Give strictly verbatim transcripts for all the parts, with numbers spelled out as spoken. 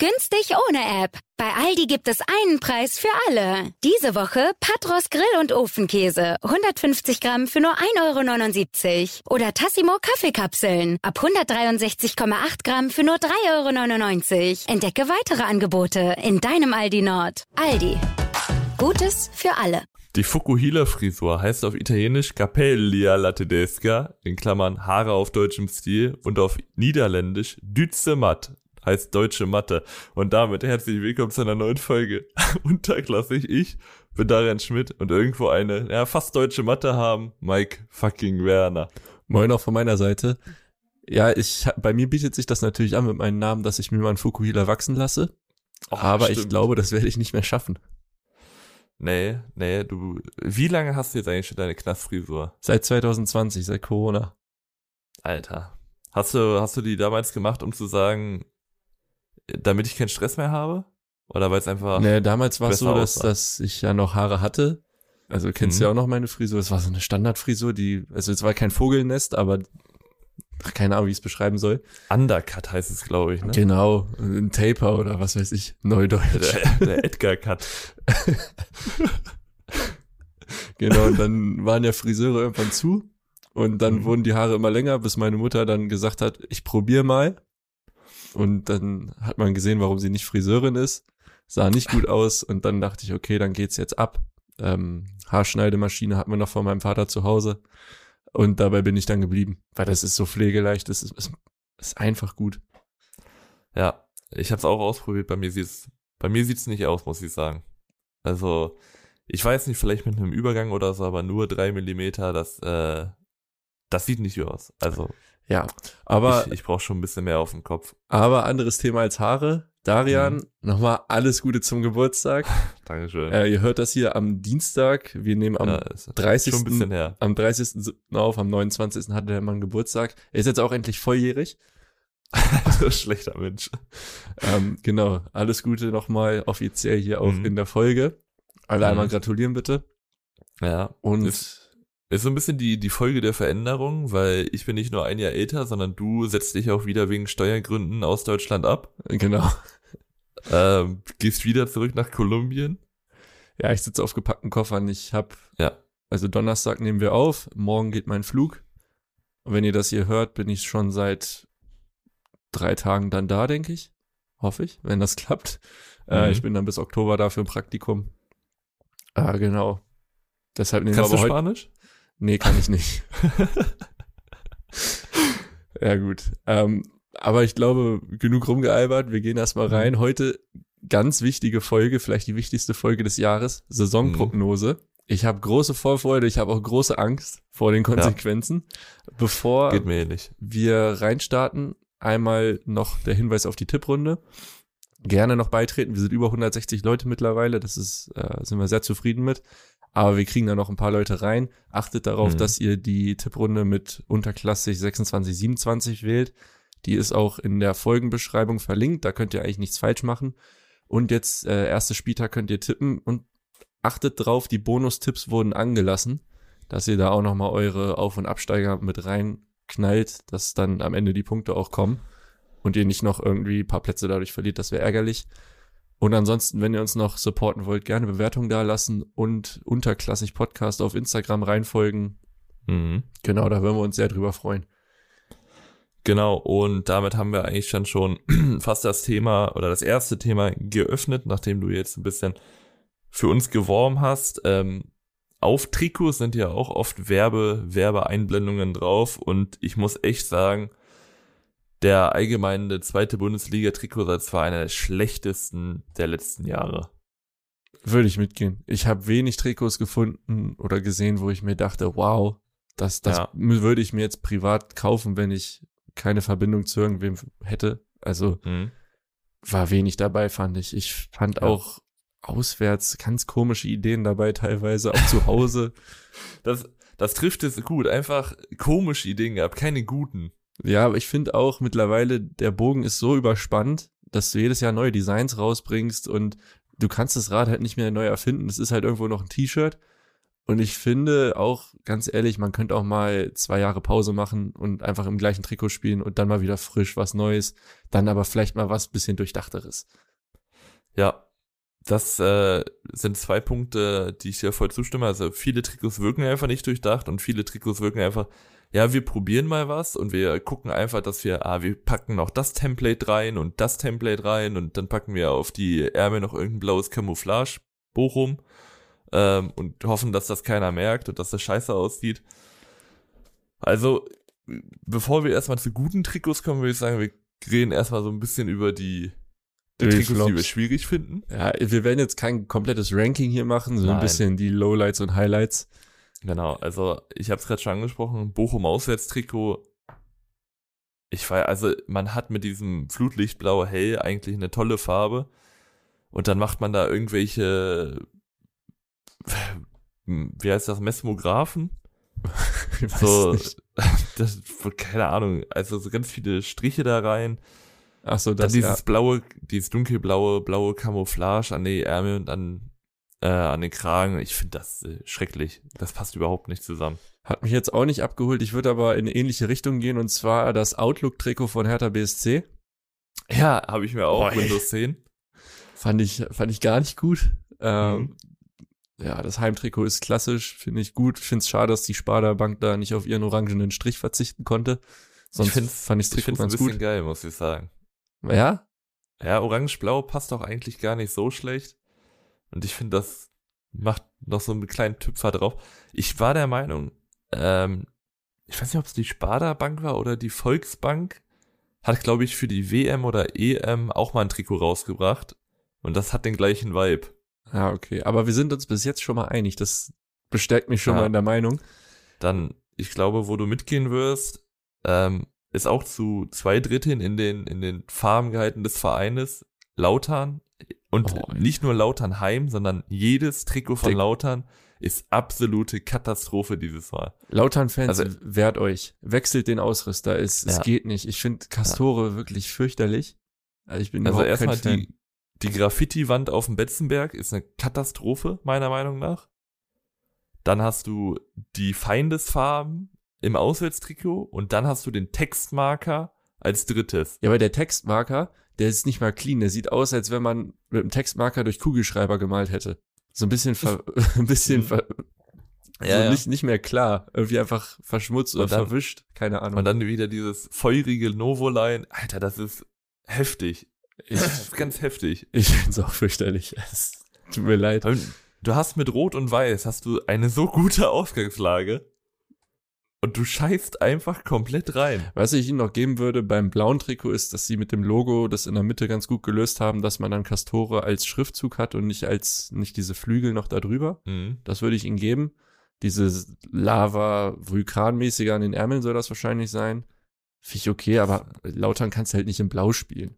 Günstig ohne App. Bei Aldi gibt es einen Preis für alle. Diese Woche Patros Grill- und Ofenkäse. hundertfünfzig Gramm für nur ein Euro neunundsiebzig. Oder Tassimo Kaffeekapseln. Ab hundertdreiundsechzig Komma acht Gramm für nur drei Euro neunundneunzig. Entdecke weitere Angebote in deinem Aldi Nord. Aldi. Gutes für alle. Die Fukuhila-Frisur heißt auf Italienisch Capelli alla tedesca, in Klammern Haare auf deutschem Stil, und auf Niederländisch Dütse Matt, heißt deutsche Matte. Und damit herzlich willkommen zu einer neuen Folge. Unterklassig, ich bin Darian Schmidt und irgendwo eine ja, fast deutsche Matte haben, Mike fucking Werner. Moin auch von meiner Seite. Ja, ich bei mir bietet sich das natürlich an mit meinem Namen, dass ich mir mal einen Fukuhila wachsen lasse. Oh, aber stimmt. Ich glaube, das werde ich nicht mehr schaffen. Nee, nee, du, wie lange hast du jetzt eigentlich schon deine Knastfrisur? Seit zwanzig zwanzig, seit Corona. Alter. Hast du, hast du die damals gemacht, um zu sagen, damit ich keinen Stress mehr habe? Oder weil es einfach Nee, damals war es so, dass, aussah? dass ich ja noch Haare hatte. Also kennst du Mhm. ja auch noch meine Frisur. Es war so eine Standardfrisur, die, also es war kein Vogelnest, aber keine Ahnung, wie ich es beschreiben soll. Undercut heißt es, glaube ich, ne? Genau, ein Taper oder was weiß ich, Neudeutsch. Der, der Edgar-Cut. Genau, und dann waren ja Friseure irgendwann zu und dann Mhm. wurden die Haare immer länger, bis meine Mutter dann gesagt hat, ich probiere mal. Und dann hat man gesehen, warum sie nicht Friseurin ist. Sah nicht gut aus und dann dachte ich, okay, dann geht's jetzt ab. Ähm, Haarschneidemaschine hatten wir noch von meinem Vater zu Hause und dabei bin ich dann geblieben, weil das ist so pflegeleicht, das ist, ist, ist einfach gut. Ja, ich habe es auch ausprobiert. Bei mir sieht's, bei mir sieht's nicht aus, muss ich sagen. Also, ich weiß nicht, vielleicht mit einem Übergang oder so, aber nur drei Millimeter, das, äh, das sieht nicht aus. Also, Ja, aber ich, ich brauche schon ein bisschen mehr auf dem Kopf. aber anderes Thema als Haare. Darian, Mhm. nochmal alles Gute zum Geburtstag. Dankeschön. Äh, ihr hört das hier am Dienstag. Wir nehmen am ja, ist schon ein dreißigsten bisschen her. am dreißigsten siebten auf, am neunundzwanzigsten hatte der Mann Geburtstag. Er ist jetzt auch endlich volljährig. Schlechter Mensch. Ähm, genau, alles Gute nochmal offiziell hier auch Mhm. in der Folge. Alle Mhm. einmal gratulieren bitte. Ja. Und Ist- Ist so ein bisschen die, die Folge der Veränderung, weil ich bin nicht nur ein Jahr älter, sondern du setzt dich auch wieder wegen Steuergründen aus Deutschland ab. genau. Ähm, gehst wieder zurück nach Kolumbien. Ja, ich sitze auf gepackten Koffern. Ich habe, Ja. also Donnerstag nehmen wir auf, morgen geht mein Flug. Und wenn ihr das hier hört, bin ich schon seit drei Tagen dann da, denke ich. Hoffe ich, wenn das klappt. Äh, Mhm. ich bin dann bis Oktober da für ein Praktikum. Ah, genau. Deshalb nehmen Kannst wir du aber heute. Spanisch? Nee, kann ich nicht. Ja, gut. Ähm, aber ich glaube, genug rumgealbert. Wir gehen erstmal rein. Heute ganz wichtige Folge, vielleicht die wichtigste Folge des Jahres, Saisonprognose. Ich habe große Vorfreude, ich habe auch große Angst vor den Konsequenzen. Bevor Geht mir ähnlich. wir reinstarten, einmal noch der Hinweis auf die Tipprunde. Gerne noch beitreten. Wir sind über hundertsechzig Leute mittlerweile. Das ist, äh, sind wir sehr zufrieden mit. Aber wir kriegen da noch ein paar Leute rein. Achtet darauf, Mhm. dass ihr die Tipprunde mit unterklassig sechsundzwanzig, siebenundzwanzig wählt. Die ist auch in der Folgenbeschreibung verlinkt. Da könnt ihr eigentlich nichts falsch machen. Und jetzt, äh, erste Spieltag könnt ihr tippen und achtet drauf, die Bonustipps wurden angelassen, dass ihr da auch nochmal eure Auf- und Absteiger mit reinknallt, dass dann am Ende die Punkte auch kommen und ihr nicht noch irgendwie ein paar Plätze dadurch verliert. Das wäre ärgerlich. Und ansonsten, wenn ihr uns noch supporten wollt, gerne Bewertung da lassen und unterklassig Podcast auf Instagram reinfolgen. Mhm. Genau, da würden wir uns sehr drüber freuen. Genau, und damit haben wir eigentlich dann schon fast das Thema oder das erste Thema geöffnet, nachdem du jetzt ein bisschen für uns geworben hast. Ähm, auf Trikots sind ja auch oft Werbe, Werbeeinblendungen drauf und ich muss echt sagen, der allgemeine zweite Bundesliga-Trikotsatz war einer der schlechtesten der letzten Jahre. Würde ich mitgehen. Ich habe wenig Trikots gefunden oder gesehen, wo ich mir dachte, wow, das, das Ja. würde ich mir jetzt privat kaufen, wenn ich keine Verbindung zu irgendwem hätte. Also Mhm. war wenig dabei, fand ich. Ich fand Ja. auch auswärts ganz komische Ideen dabei teilweise, auch zu Hause. Das, das trifft es gut. Einfach komische Ideen gehabt, keine guten. Ja, aber ich finde auch mittlerweile, der Bogen ist so überspannt, dass du jedes Jahr neue Designs rausbringst und du kannst das Rad halt nicht mehr neu erfinden. Das ist halt irgendwo noch ein T-Shirt Und ich finde auch, ganz ehrlich, man könnte auch mal zwei Jahre Pause machen und einfach im gleichen Trikot spielen und dann mal wieder frisch was Neues, dann aber vielleicht mal was bisschen Durchdachteres. Ja, das äh, sind zwei Punkte, die ich dir voll zustimme. Also viele Trikots wirken einfach nicht durchdacht und viele Trikots wirken einfach, ja, wir probieren mal was und wir gucken einfach, dass wir, ah, wir packen noch das Template rein und das Template rein und dann packen wir auf die Ärmel noch irgendein blaues Camouflage Bochum ähm, und hoffen, dass das keiner merkt und dass das scheiße aussieht. Also, bevor wir erstmal zu guten Trikots kommen, würde ich sagen, wir reden erstmal so ein bisschen über die, die Die Trikots, Flops. die wir schwierig finden. Ja, wir werden jetzt kein komplettes Ranking hier machen, so Nein. ein bisschen die Lowlights und Highlights. Genau, also ich habe es gerade schon angesprochen, Bochum Auswärtstrikot. Ich weiß, also man hat mit diesem Flutlichtblau hell eigentlich eine tolle Farbe und dann macht man da irgendwelche, wie heißt das, Mesmographen? Ich weiß So, nicht. das, keine Ahnung, also so ganz viele Striche da rein. Ach so, Dann das dieses ja. blaue, dieses dunkelblaue, blaue Camouflage an die Ärmel und an, äh, an den Kragen. Ich finde das äh, schrecklich. Das passt überhaupt nicht zusammen. Hat mich jetzt auch nicht abgeholt. Ich würde aber in eine ähnliche Richtung gehen und zwar das Outlook-Trikot von Hertha B S C. Ja, habe ich mir auch, Boah, ey. Windows zehn. Fand ich, fand ich gar nicht gut. Ähm, Ja, das Heimtrikot ist klassisch, finde ich gut. Ich finde es schade, dass die Sparda Bank da nicht auf ihren orangenen Strich verzichten konnte. Sonst ich find's, fand ich das ich Trikot find's ein ganz bisschen gut. geil, muss ich sagen. Ja? Ja, orange-blau passt auch eigentlich gar nicht so schlecht. Und ich finde, das macht noch so einen kleinen Tüpfer drauf. Ich war der Meinung, ähm, ich weiß nicht, ob es die Sparda Bank war oder die Volksbank, hat, glaube ich, für die W M oder E M auch mal ein Trikot rausgebracht. Und das hat den gleichen Vibe. Ja, okay. Aber wir sind uns bis jetzt schon mal einig. Das bestärkt mich schon Ja. mal in der Meinung. Dann, ich glaube, wo du mitgehen wirst, ähm, ist auch zu zwei Dritteln in den, in den Farben gehalten des Vereines Lautern. Und Oh, ey. nicht nur Lautern Heim, sondern jedes Trikot von Dick. Lautern ist absolute Katastrophe dieses Mal. Lautern-Fans, Also- wehrt euch. Wechselt den Ausrüster. Es, es Ja. geht nicht. Ich finde Castore wirklich fürchterlich. Also ich bin Also überhaupt kein erstmal Fan. die, die Graffiti-Wand auf dem Betzenberg ist eine Katastrophe, meiner Meinung nach. Dann hast du die Feindesfarben im Auswärtstrikot und dann hast du den Textmarker als drittes. Ja, aber der Textmarker, der ist nicht mal clean. Der sieht aus, als wenn man mit dem Textmarker durch Kugelschreiber gemalt hätte. So ein bisschen, ver, ein bisschen, ver, Ja, so ja. Nicht, nicht mehr klar. Irgendwie einfach verschmutzt oder Und dann- verwischt. Keine Ahnung. Und dann wieder dieses feurige Novoline. Alter, das ist heftig. ich Das ist ganz heftig. ich finde es auch fürchterlich. Es tut mir leid. Du hast mit Rot und Weiß hast du eine so gute Ausgangslage und du scheißt einfach komplett rein. Was ich Ihnen noch geben würde beim blauen Trikot ist, dass sie mit dem Logo das in der Mitte ganz gut gelöst haben, dass man dann Castore als Schriftzug hat und nicht als, nicht diese Flügel noch da drüber. Mhm. Das würde ich Ihnen geben. Diese Lava-Vulkanmäßige an den Ärmeln soll das wahrscheinlich sein. Finde ich okay, aber Lautern kannst du halt nicht in Blau spielen.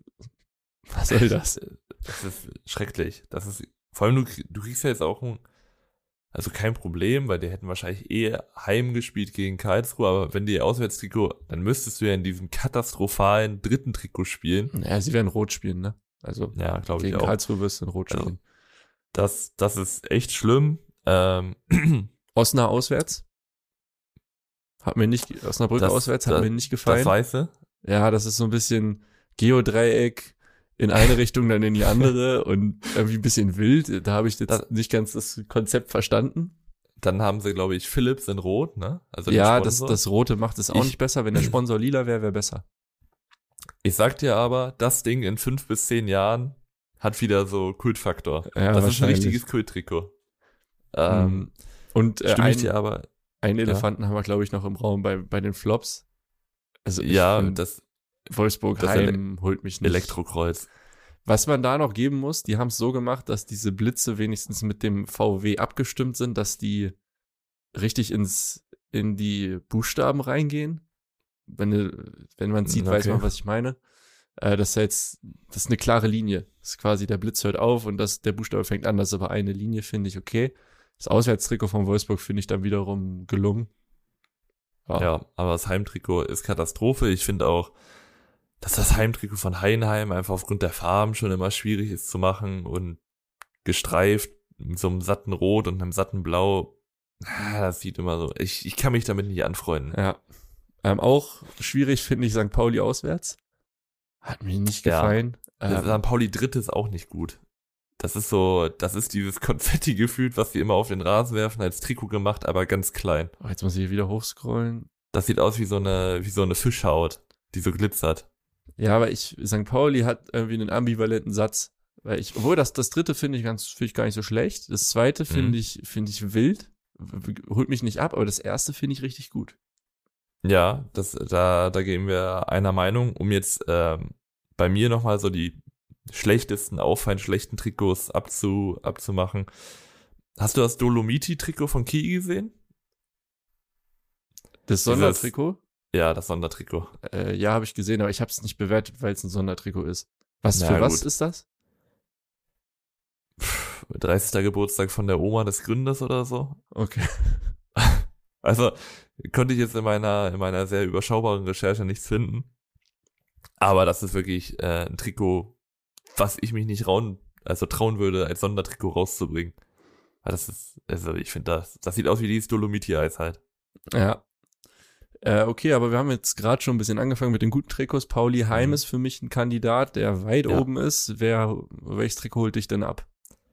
Was soll das? Das ist schrecklich. Das ist, vor allem du, du kriegst ja jetzt auch ein, also kein Problem, weil die hätten wahrscheinlich eh heim gespielt gegen Karlsruhe, aber wenn die Auswärtstrikot, dann müsstest du ja in diesem katastrophalen dritten Trikot spielen. Naja, sie werden rot spielen, ne? Also Ja, glaube ich gegen auch. Karlsruhe wirst du in rot Also, spielen. Das, das ist echt schlimm. Ähm, Osnabrück auswärts? Hat mir nicht, Osnabrück Das- auswärts hat das- mir nicht das gefallen. Weiße. Ja, das ist so ein bisschen Geodreieck in eine Richtung, dann in die andere und irgendwie ein bisschen wild. Da habe ich jetzt Das- nicht ganz das Konzept verstanden. Dann haben sie, glaube ich, Philips in Rot, ne? Also den Ja, das, Sponsor. das Rote macht es auch Ich- nicht besser. Wenn der Sponsor lila wäre, wäre besser. Ich sag dir aber, das Ding in fünf bis zehn Jahren hat wieder so Kultfaktor. Ja, das ist ein wahrscheinlich. richtiges Kulttrikot. Ähm, Mhm. Und äh, stimme ich ein, dir aber, einen Elefanten haben wir, glaube ich, noch im Raum bei, bei den Flops. Also ich ja, find, das Wolfsburg das Heim holt mich nicht. Elektrokreuz. Was man da noch geben muss, die haben es so gemacht, dass diese Blitze wenigstens mit dem V W abgestimmt sind, dass die richtig ins in die Buchstaben reingehen. Wenn, du- wenn man sieht, weiß Okay. man, was ich meine. Äh, das ist jetzt, das ist eine klare Linie. Das ist quasi, der Blitz hört auf und das, der Buchstabe fängt an. Das ist aber eine Linie, finde ich okay. Das Auswärtstrikot von Wolfsburg finde ich dann wiederum gelungen. Ja, aber das Heimtrikot ist Katastrophe. Ich finde auch, dass das Heimtrikot von Heidenheim einfach aufgrund der Farben schon immer schwierig ist zu machen und gestreift mit so einem satten Rot und einem satten Blau Ah, das sieht immer so. Ich, ich kann mich damit nicht anfreunden. Ja. Ähm, auch schwierig finde ich Sankt Pauli auswärts. Hat mir nicht gefallen. Ja. Ähm, Sankt Pauli dritte ist auch nicht gut. Das ist so, das ist dieses Konfetti gefühlt, was sie immer auf den Rasen werfen, als Trikot gemacht, aber ganz klein. oh, jetzt muss ich hier wieder hochscrollen. Das sieht aus wie so eine, wie so eine Fischhaut, die so glitzert. Ja, aber ich, Sankt Pauli hat irgendwie einen ambivalenten Satz. Weil ich, obwohl das, das dritte finde ich ganz, finde ich gar nicht so schlecht. Das zweite finde Mhm. ich, finde ich wild. Holt mich nicht ab, aber das erste finde ich richtig gut. Ja, das, da, da gehen wir einer Meinung, um jetzt ähm, bei mir nochmal so die schlechtesten, auffallend schlechten Trikots abzu, abzumachen. Hast du das Dolomiti-Trikot von Kiel gesehen? Das Dieses- Sondertrikot? Ja, das Sondertrikot. Äh, ja, habe ich gesehen, aber ich habe es nicht bewertet, weil es ein Sondertrikot ist. Was Na für was gut. ist das? dreißigster Geburtstag von der Oma des Gründers oder so. Okay. Also konnte ich jetzt in meiner, in meiner sehr überschaubaren Recherche nichts finden. Aber das ist wirklich äh, ein Trikot, was ich mich nicht rauen, also trauen würde, als Sondertrikot rauszubringen. Weil das ist, also ich finde das, das sieht aus wie dieses Dolomiti-Eis halt. Ja. Äh, okay, aber wir haben jetzt gerade schon ein bisschen angefangen mit den guten Trikots. Pauli Heim Mhm. ist für mich ein Kandidat, der weit Ja. oben ist. Wer, welches Trikot holt dich denn ab?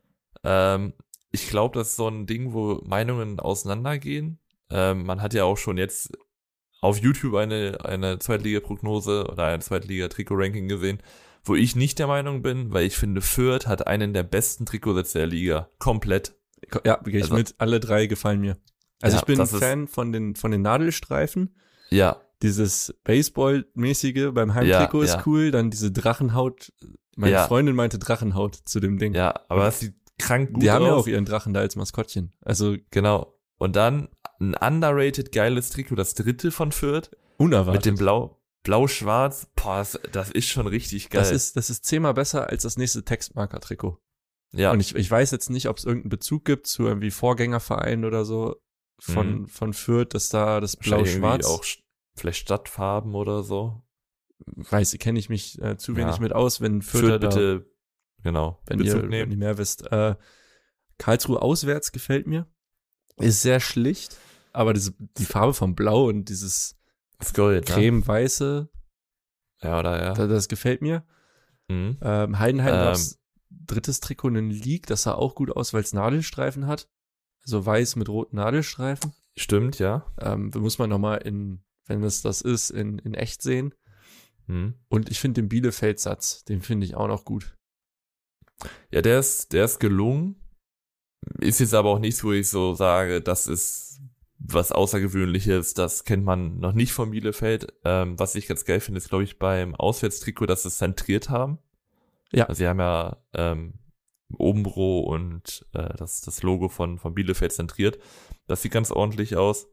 Ähm, ich glaube, das ist so ein Ding, wo Meinungen auseinandergehen. Ähm, man hat ja auch schon jetzt auf YouTube eine, eine Zweitliga-Prognose oder ein Zweitliga-Trikot-Ranking gesehen, wo ich nicht der Meinung bin, weil ich finde, Fürth hat einen der besten Trikotsätze der Liga. Komplett. Ja, gehe ich Also- mit. Alle drei gefallen mir. Also Ja, ich bin das ist- Fan von den, von den Nadelstreifen. Ja, Dieses Baseball-mäßige beim Heimtrikot Ja, ist ja. cool. Dann diese Drachenhaut. Meine Ja. Freundin meinte Drachenhaut zu dem Ding. ja, aber das sieht krank gut Die haben ja aus. auch ihren Drachen da als Maskottchen. Also Genau. Und dann ein underrated geiles Trikot, das dritte von Fürth, unerwartet. mit dem Blau, Blau-Schwarz. Boah, das, das ist schon richtig geil. Das ist, das ist zehnmal besser als das nächste Textmarker-Trikot. ja, Und ich, ich weiß jetzt nicht, ob es irgendeinen Bezug gibt zu irgendwie Vorgängervereinen oder so von, Mhm. von Fürth, dass da das wahrscheinlich irgendwie Blau-Schwarz, auch st- vielleicht Stadtfarben oder so. weiß, kenne ich mich äh, zu wenig Ja. mit aus, wenn Fürth Fürth da, bitte, genau, wenn Bezug ihr, wenn nehmen. ihr mehr wisst. Äh, Karlsruhe auswärts gefällt mir. Ist sehr schlicht, aber diese, die Farbe vom Blau und dieses Das Gold, ne? creme-weiße, Ja, oder ja. da- das gefällt mir. Mhm. Ähm, Heidenheim Ähm. gab's drittes Trikot in League, das sah auch gut aus, weil es Nadelstreifen hat. Also weiß mit roten Nadelstreifen. Stimmt, ja. Ähm, da muss man nochmal in, wenn es das ist, in, in echt sehen. Mhm. Und ich finde den Bielefeld-Satz, den finde ich auch noch gut. Ja, der ist, der ist gelungen. Ist jetzt aber auch nichts, wo ich so sage, das ist was Außergewöhnliches, das kennt man noch nicht von Bielefeld. Ähm, was ich ganz geil finde, ist, glaube ich, beim Auswärtstrikot, dass sie es zentriert haben. Ja. Also sie haben ja ähm, Obenbro und äh, das, das Logo von, von Bielefeld zentriert. Das sieht ganz ordentlich aus.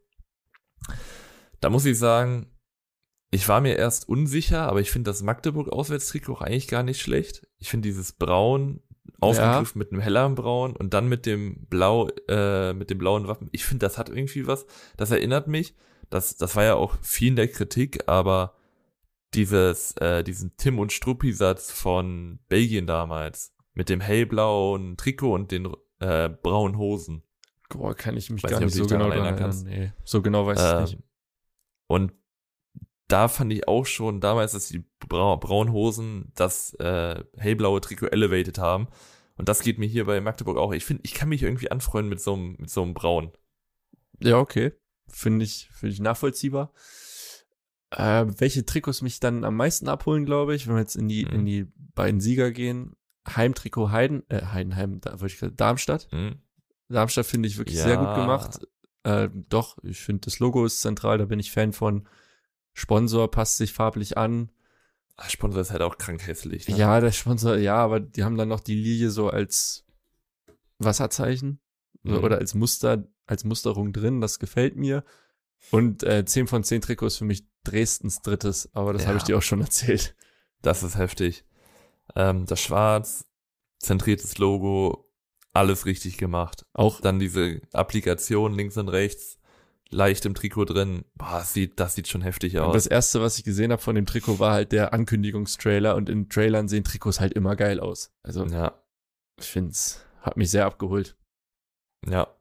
Da muss ich sagen, ich war mir erst unsicher, aber ich finde das Magdeburg-Auswärtstrikot auch eigentlich gar nicht schlecht. Ich finde dieses Braun aufgegriffen mit einem helleren Braun und dann mit dem Blau, äh, mit dem blauen Wappen. Ich finde, das hat irgendwie was. Das erinnert mich. Das, das war ja auch viel in der Kritik, aber dieses, äh, diesen Tim und Struppi-Satz von Belgien damals mit dem hellblauen Trikot und den äh, braunen Hosen. Boah, kann ich mich Weiß gar nicht, nicht ob so du dich genau daran daran erinnern erinnern. Nee, so genau weiß ich Ähm, nicht. Und da fand ich auch schon damals, dass die Bra braunen Hosen das äh, hellblaue Trikot elevated haben. Und das geht mir hier bei Magdeburg auch. Ich finde, ich kann mich irgendwie anfreunden mit so einem mit so einem Braun. Ja, okay. Finde ich, finde ich nachvollziehbar. Äh, welche Trikots mich dann am meisten abholen, glaube ich, wenn wir jetzt in die, Mhm. in die beiden Sieger gehen. Heimtrikot Heiden, äh, Heidenheim, da wollte ich gerade, Darmstadt. Hm? Darmstadt finde ich wirklich Ja. sehr gut gemacht. Äh, doch, ich finde das Logo ist zentral, da bin ich Fan von. Sponsor passt sich farblich an. Ach, Sponsor ist halt auch krank hässlich. Ne? Ja, der Sponsor, ja, aber die haben dann noch die Lilie so als Wasserzeichen Mhm. oder als Muster, als Musterung drin, das gefällt mir. Und äh, zehn von zehn Trikots für mich Dresdens drittes, aber das Ja. habe ich dir auch schon erzählt. Das ist heftig. Ähm, das Schwarz, zentriertes Logo, alles richtig gemacht. Auch Dann diese Applikation links und rechts, leicht im Trikot drin. Boah, das sieht, das sieht schon heftig aus. das erste, was ich gesehen habe von dem Trikot, war halt der Ankündigungstrailer und in Trailern sehen Trikots halt immer geil aus. Also ja, ich finde es, hat mich sehr abgeholt. ja.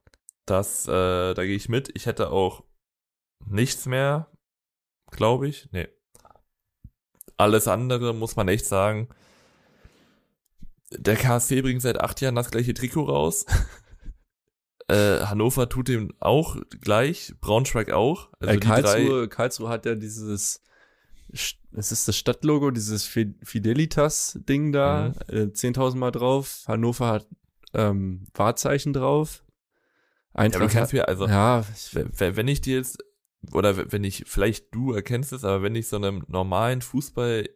Das, äh, da gehe ich mit. Ich hätte auch nichts mehr, glaube ich. Nee. Alles andere muss man echt sagen. Der K S C bringt seit acht Jahren das gleiche Trikot raus. äh, Hannover tut dem auch gleich. Braunschweig auch. Also äh, die Karlsruhe, drei, Karlsruhe hat ja dieses, es ist das Stadtlogo, dieses Fidelitas-Ding da, Mhm. äh, zehntausend Mal drauf. Hannover hat ähm, Wahrzeichen drauf. ja, aber du Eintracht kannst hat, mir, also, ja, ich, wenn wenn ich dir jetzt, oder wenn ich, vielleicht du erkennst es, aber wenn ich so einem normalen Fußballgucker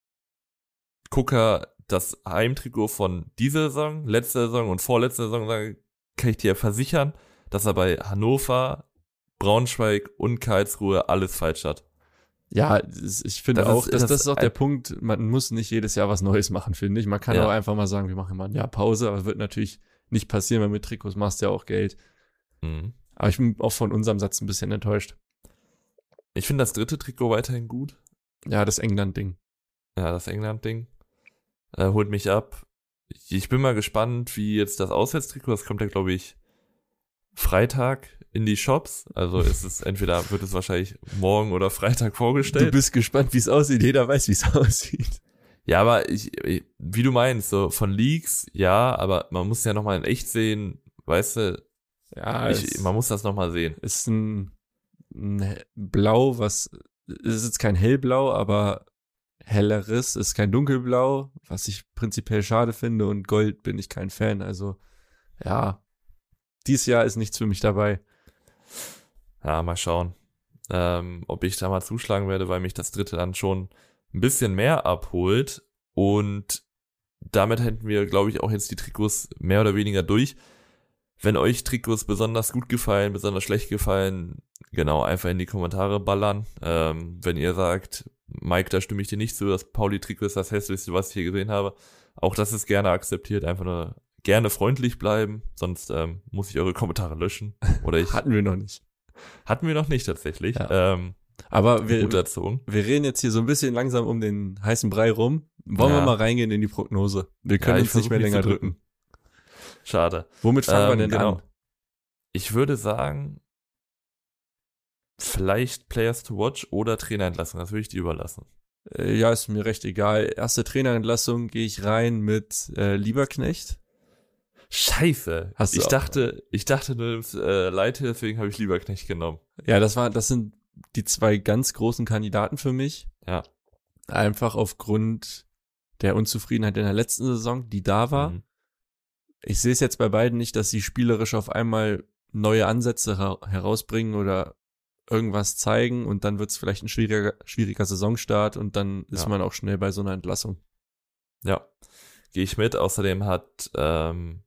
das Heimtrikot von dieser Saison, letzter Saison und vorletzter Saison sage, kann ich dir versichern, dass er bei Hannover, Braunschweig und Karlsruhe alles falsch hat. ja, es- ich finde Das auch, ist- dass das das ist auch ein- der Punkt, man muss nicht jedes Jahr was Neues machen, finde ich. Man kann Ja. auch einfach mal sagen, wir machen mal ein Jahr Pause, aber wird natürlich nicht passieren, weil mit Trikots machst du ja auch Geld. Mhm. Aber ich bin auch von unserem Satz ein bisschen enttäuscht. Ich finde das dritte Trikot weiterhin gut. Ja, das England-Ding. Ja, das England-Ding. Äh, holt mich ab. Ich, ich bin mal gespannt, wie jetzt das Auswärtstrikot, das kommt ja, glaube ich, Freitag in die Shops. Also ist es entweder, wird es wahrscheinlich morgen oder Freitag Du vorgestellt. bist gespannt, wie es aussieht. Jeder weiß, wie es aussieht. Ja, aber ich, ich, wie du meinst, so von Leaks, ja, aber man muss ja nochmal in echt sehen, weißt du, Ja, ich, es man muss das nochmal sehen. ist ein, ein Blau, was, es ist jetzt kein hellblau, aber helleres, ist kein dunkelblau, was ich prinzipiell schade finde, und Gold bin ich kein Fan. Also, ja, dieses Jahr ist nichts für mich dabei. Ja, mal schauen, ähm, ob ich da mal zuschlagen werde, weil mich das dritte dann schon ein bisschen mehr abholt. Und damit hätten wir, glaube ich, auch jetzt die Trikots mehr oder weniger durch. Wenn euch Trikots besonders gut gefallen, besonders schlecht gefallen, genau, einfach in die Kommentare ballern. Ähm, wenn ihr sagt, Mike, da stimme ich dir nicht zu, das Pauli-Trikot ist das hässlichste, was ich hier gesehen habe. Auch das ist gerne akzeptiert, einfach nur gerne freundlich bleiben, sonst ähm, muss ich eure Kommentare löschen. Oder ich, Hatten wir noch nicht. hatten wir noch nicht tatsächlich. Ja. Ähm, Aber wir, gut erzogen. wir reden jetzt hier so ein bisschen langsam um den heißen Brei rum. Wollen Ja. wir mal reingehen in die Prognose? Wir können Ja, ich uns nicht versuch mehr nicht länger zu drücken. drücken. Schade. Womit fangen wir Ähm, denn genau. an? Ich würde sagen, vielleicht Players to Watch oder Trainerentlassung. Das würde ich dir überlassen. Äh, Ja, ist mir recht egal. Erste Trainerentlassung gehe ich rein mit äh, Lieberknecht. Scheiße. Hast du ich auch- dachte, ich dachte, du nimmst äh, Leite, deswegen habe ich Lieberknecht genommen. Ja, das war, das sind die zwei ganz großen Kandidaten für mich. Ja. Einfach aufgrund der Unzufriedenheit in der letzten Saison, die da war. Mhm. Ich sehe es jetzt bei beiden nicht, dass sie spielerisch auf einmal neue Ansätze her herausbringen oder irgendwas zeigen, und dann wird es vielleicht ein schwieriger, schwieriger Saisonstart, und dann ist Ja. man auch schnell bei so einer Entlassung. Ja. Gehe ich mit. Außerdem hat, ähm,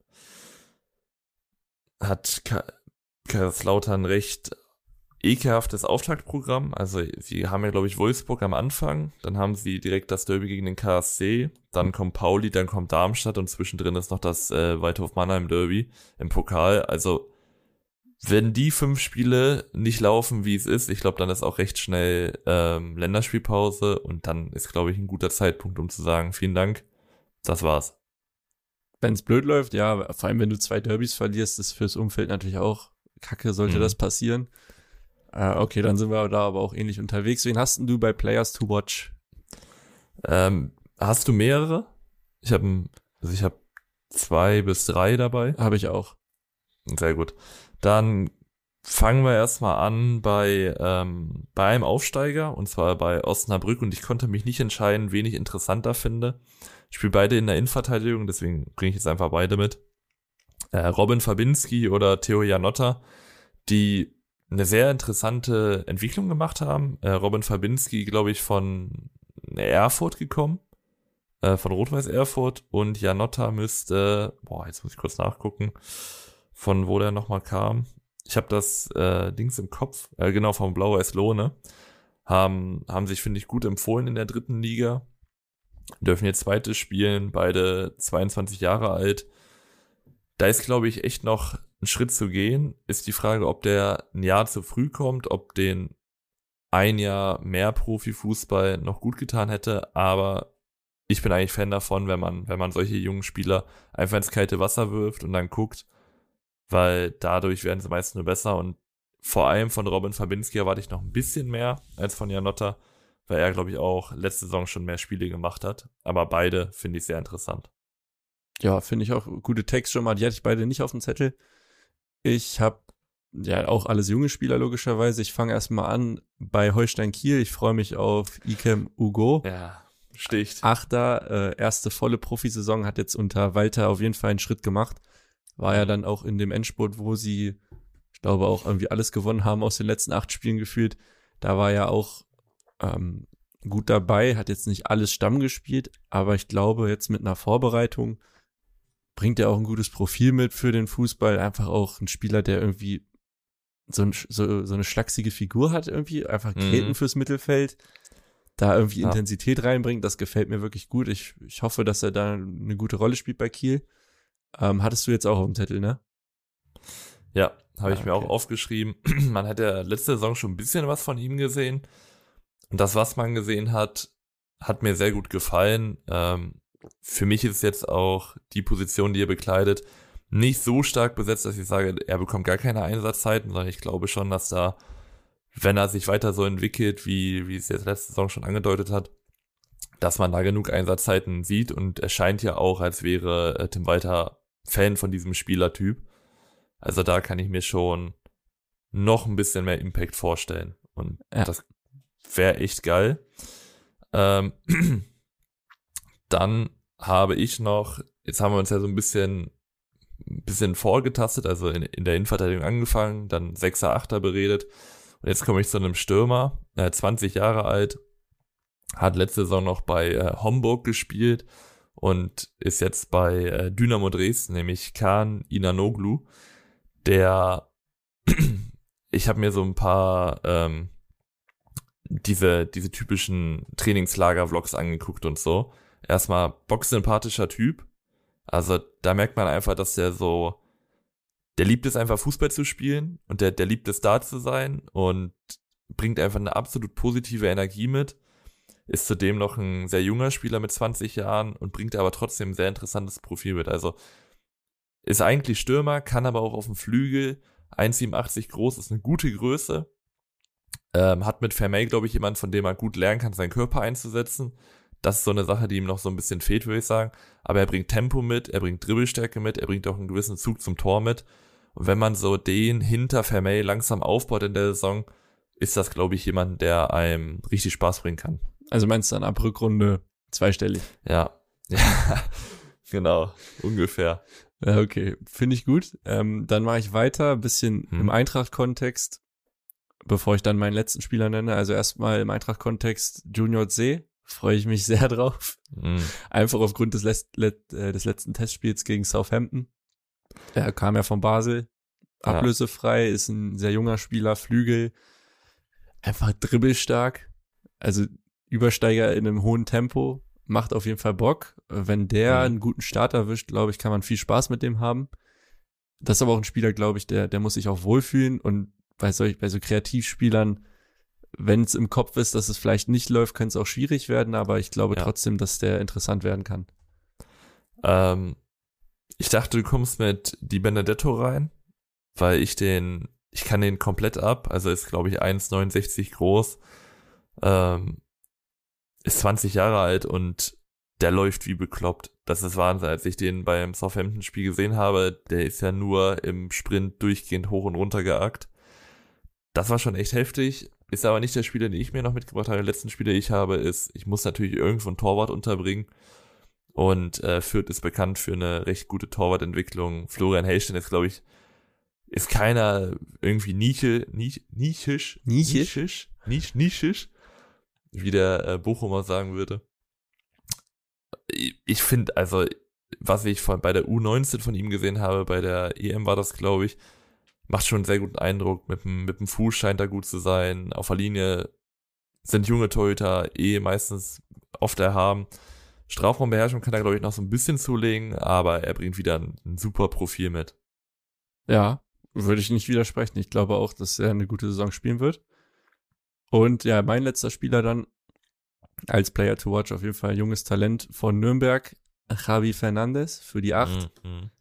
hat Ka- Kaiserslautern recht ekelhaftes Auftaktprogramm. Also sie haben ja, glaube ich, Wolfsburg am Anfang, dann haben sie direkt das Derby gegen den K S C, dann kommt Pauli, dann kommt Darmstadt und zwischendrin ist noch das äh, Waldhof Mannheim Derby im Pokal. Also wenn die fünf Spiele nicht laufen, wie es ist, ich glaube, dann ist auch recht schnell ähm, Länderspielpause, und dann ist, glaube ich, ein guter Zeitpunkt, um zu sagen, vielen Dank, das war's. Wenn es blöd läuft, ja, vor allem wenn du zwei Derbys verlierst, ist fürs Umfeld natürlich auch kacke, sollte Mhm. das passieren. Äh, okay, dann sind wir da aber auch ähnlich unterwegs. Wen hast denn du bei Players to Watch? Ähm, hast du mehrere? Ich habe also ich habe zwei bis drei dabei. Habe ich auch. Sehr gut. Dann fangen wir erstmal an bei, ähm, bei einem Aufsteiger, und zwar bei Osnabrück, und ich konnte mich nicht entscheiden, wen ich interessanter finde. Ich spiele beide in der Innenverteidigung, deswegen bringe ich jetzt einfach beide mit. Äh, Robin Fabinski oder Theo Janotta, die eine sehr interessante Entwicklung gemacht haben. Äh, Robin Fabinski, glaube ich, von Erfurt gekommen, äh, von Rot-Weiß Erfurt, und Janotta müsste, boah, jetzt muss ich kurz nachgucken, von wo der nochmal kam. Ich habe das äh, Dings im Kopf, äh, genau, vom Blau-Weiß Lohne. Haben, haben sich, finde ich, gut empfohlen in der dritten Liga. Dürfen jetzt zweites spielen, beide zweiundzwanzig Jahre alt. Da ist, glaube ich, echt noch ein Schritt zu gehen. Ist die Frage, ob der ein Jahr zu früh kommt, ob den ein Jahr mehr Profifußball noch gut getan hätte. Aber ich bin eigentlich Fan davon, wenn man, wenn man solche jungen Spieler einfach ins kalte Wasser wirft und dann guckt, weil dadurch werden sie meist nur besser und vor allem von Robin Fabinski erwarte ich noch ein bisschen mehr als von Janotta, weil er, glaube ich, auch letzte Saison schon mehr Spiele gemacht hat. Aber beide finde ich sehr interessant. Ja, finde ich auch gute Text schon mal. Die hatte ich beide nicht auf dem Zettel. Ich habe ja auch alles junge Spieler logischerweise. Ich fange erstmal an bei Holstein Kiel. Ich freue mich auf Ikem Ugo. Ja, sticht. Achter, äh, erste volle Profisaison, hat jetzt unter Walter auf jeden Fall einen Schritt gemacht. War ja dann auch in dem Endspurt, wo sie, ich glaube, auch irgendwie alles gewonnen haben aus den letzten acht Spielen gefühlt. Da war ja auch ähm, gut dabei, hat jetzt nicht alles Stamm gespielt, aber ich glaube, jetzt mit einer Vorbereitung bringt er auch ein gutes Profil mit für den Fußball. Einfach auch ein Spieler, der irgendwie so, ein, so, so eine schlachsige Figur hat, irgendwie einfach Gräten mhm. fürs Mittelfeld, da irgendwie ja. Intensität reinbringt. Das gefällt mir wirklich gut. Ich, ich hoffe, dass er da eine gute Rolle spielt bei Kiel. Ähm, hattest du jetzt auch auf dem Zettel, ne? Ja, habe ich ah, mir okay. auch aufgeschrieben. Man hat ja letzte Saison schon ein bisschen was von ihm gesehen. Und das, was man gesehen hat, hat mir sehr gut gefallen. Ähm, für mich ist jetzt auch die Position, die er bekleidet, nicht so stark besetzt, dass ich sage, er bekommt gar keine Einsatzzeiten, sondern ich glaube schon, dass da, wenn er sich weiter so entwickelt, wie, wie es jetzt letzte Saison schon angedeutet hat, dass man da genug Einsatzzeiten sieht und es scheint ja auch, als wäre äh, Tim Walter Fan von diesem Spielertyp. Also da kann ich mir schon noch ein bisschen mehr Impact vorstellen und ja. das wäre echt geil. Ähm, dann habe ich noch, jetzt haben wir uns ja so ein bisschen ein bisschen vorgetastet, also in, in der Innenverteidigung angefangen, dann Sechser, Achter beredet und jetzt komme ich zu einem Stürmer, äh, zwanzig Jahre alt, hat letzte Saison noch bei äh, Homburg gespielt und ist jetzt bei äh, Dynamo Dresden, nämlich Kaan Inanoglu, der ich habe mir so ein paar ähm, diese diese typischen Trainingslager-Vlogs angeguckt und so. Erstmal boxsympathischer Typ. Also da merkt man einfach, dass der so, der liebt es einfach Fußball zu spielen und der, der liebt es da zu sein und bringt einfach eine absolut positive Energie mit. Ist zudem noch ein sehr junger Spieler mit zwanzig Jahren und bringt aber trotzdem ein sehr interessantes Profil mit. Also ist eigentlich Stürmer, kann aber auch auf dem Flügel, eins Komma siebenundachtzig groß, ist eine gute Größe. Ähm, hat mit Vermey, glaube ich, jemand, von dem er gut lernen kann, seinen Körper einzusetzen. Das ist so eine Sache, die ihm noch so ein bisschen fehlt, würde ich sagen. Aber er bringt Tempo mit, er bringt Dribbelstärke mit, er bringt auch einen gewissen Zug zum Tor mit. Und wenn man so den hinter Vermey langsam aufbaut in der Saison, ist das, glaube ich, jemand, der einem richtig Spaß bringen kann. Also meinst du dann ab Rückrunde zweistellig? Ja, ja, genau, ungefähr. Ja, okay, finde ich gut. Ähm, dann mache ich weiter, ein bisschen hm. im Eintracht-Kontext, bevor ich dann meinen letzten Spieler nenne. Also erstmal im Eintracht-Kontext Junior See. Freue ich mich sehr drauf. Mhm. Einfach aufgrund des, Letz- Let- äh, des letzten Testspiels gegen Southampton. Er kam ja von Basel, ablösefrei, ist ein sehr junger Spieler, Flügel, einfach dribbelstark, also Übersteiger in einem hohen Tempo, macht auf jeden Fall Bock. Wenn der mhm. einen guten Start erwischt, glaube ich, kann man viel Spaß mit dem haben. Das ist aber auch ein Spieler, glaube ich, der, der muss sich auch wohlfühlen und bei solch, bei so Kreativspielern, wenn es im Kopf ist, dass es vielleicht nicht läuft, könnte es auch schwierig werden, aber ich glaube ja. trotzdem, dass der interessant werden kann. Ähm, ich dachte, du kommst mit Di Benedetto rein, weil ich den, ich kann den komplett ab, also ist, glaube ich, eins Komma neunundsechzig groß, ähm, ist zwanzig Jahre alt und der läuft wie bekloppt. Das ist Wahnsinn, als ich den beim Southampton-Spiel gesehen habe, der ist ja nur im Sprint durchgehend hoch und runter geackt. Das war schon echt heftig. Ist aber nicht der Spieler, den ich mir noch mitgebracht habe. Der letzten Spieler, den ich habe, ist, ich muss natürlich irgendwo einen Torwart unterbringen. Und äh, Fürth ist bekannt für eine recht gute Torwartentwicklung. Florian Hellstein ist, glaube ich, ist keiner irgendwie Nische, Nische, nischisch, nischisch, nisch, nischisch, wie der äh, Bochumer sagen würde. Ich, ich finde, also, was ich von bei der U neunzehn von ihm gesehen habe, bei der E M war das, glaube ich, macht schon einen sehr guten Eindruck. Mit dem, mit dem Fuß scheint er gut zu sein. Auf der Linie sind junge Torhüter eh meistens oft erhaben. Strafraumbeherrschung kann er, glaube ich, noch so ein bisschen zulegen, aber er bringt wieder ein, ein super Profil mit. Ja, würde ich nicht widersprechen. Ich glaube auch, dass er eine gute Saison spielen wird. Und ja, mein letzter Spieler dann als Player to watch auf jeden Fall ein junges Talent von Nürnberg, Javi Fernandes für die acht. Mhm.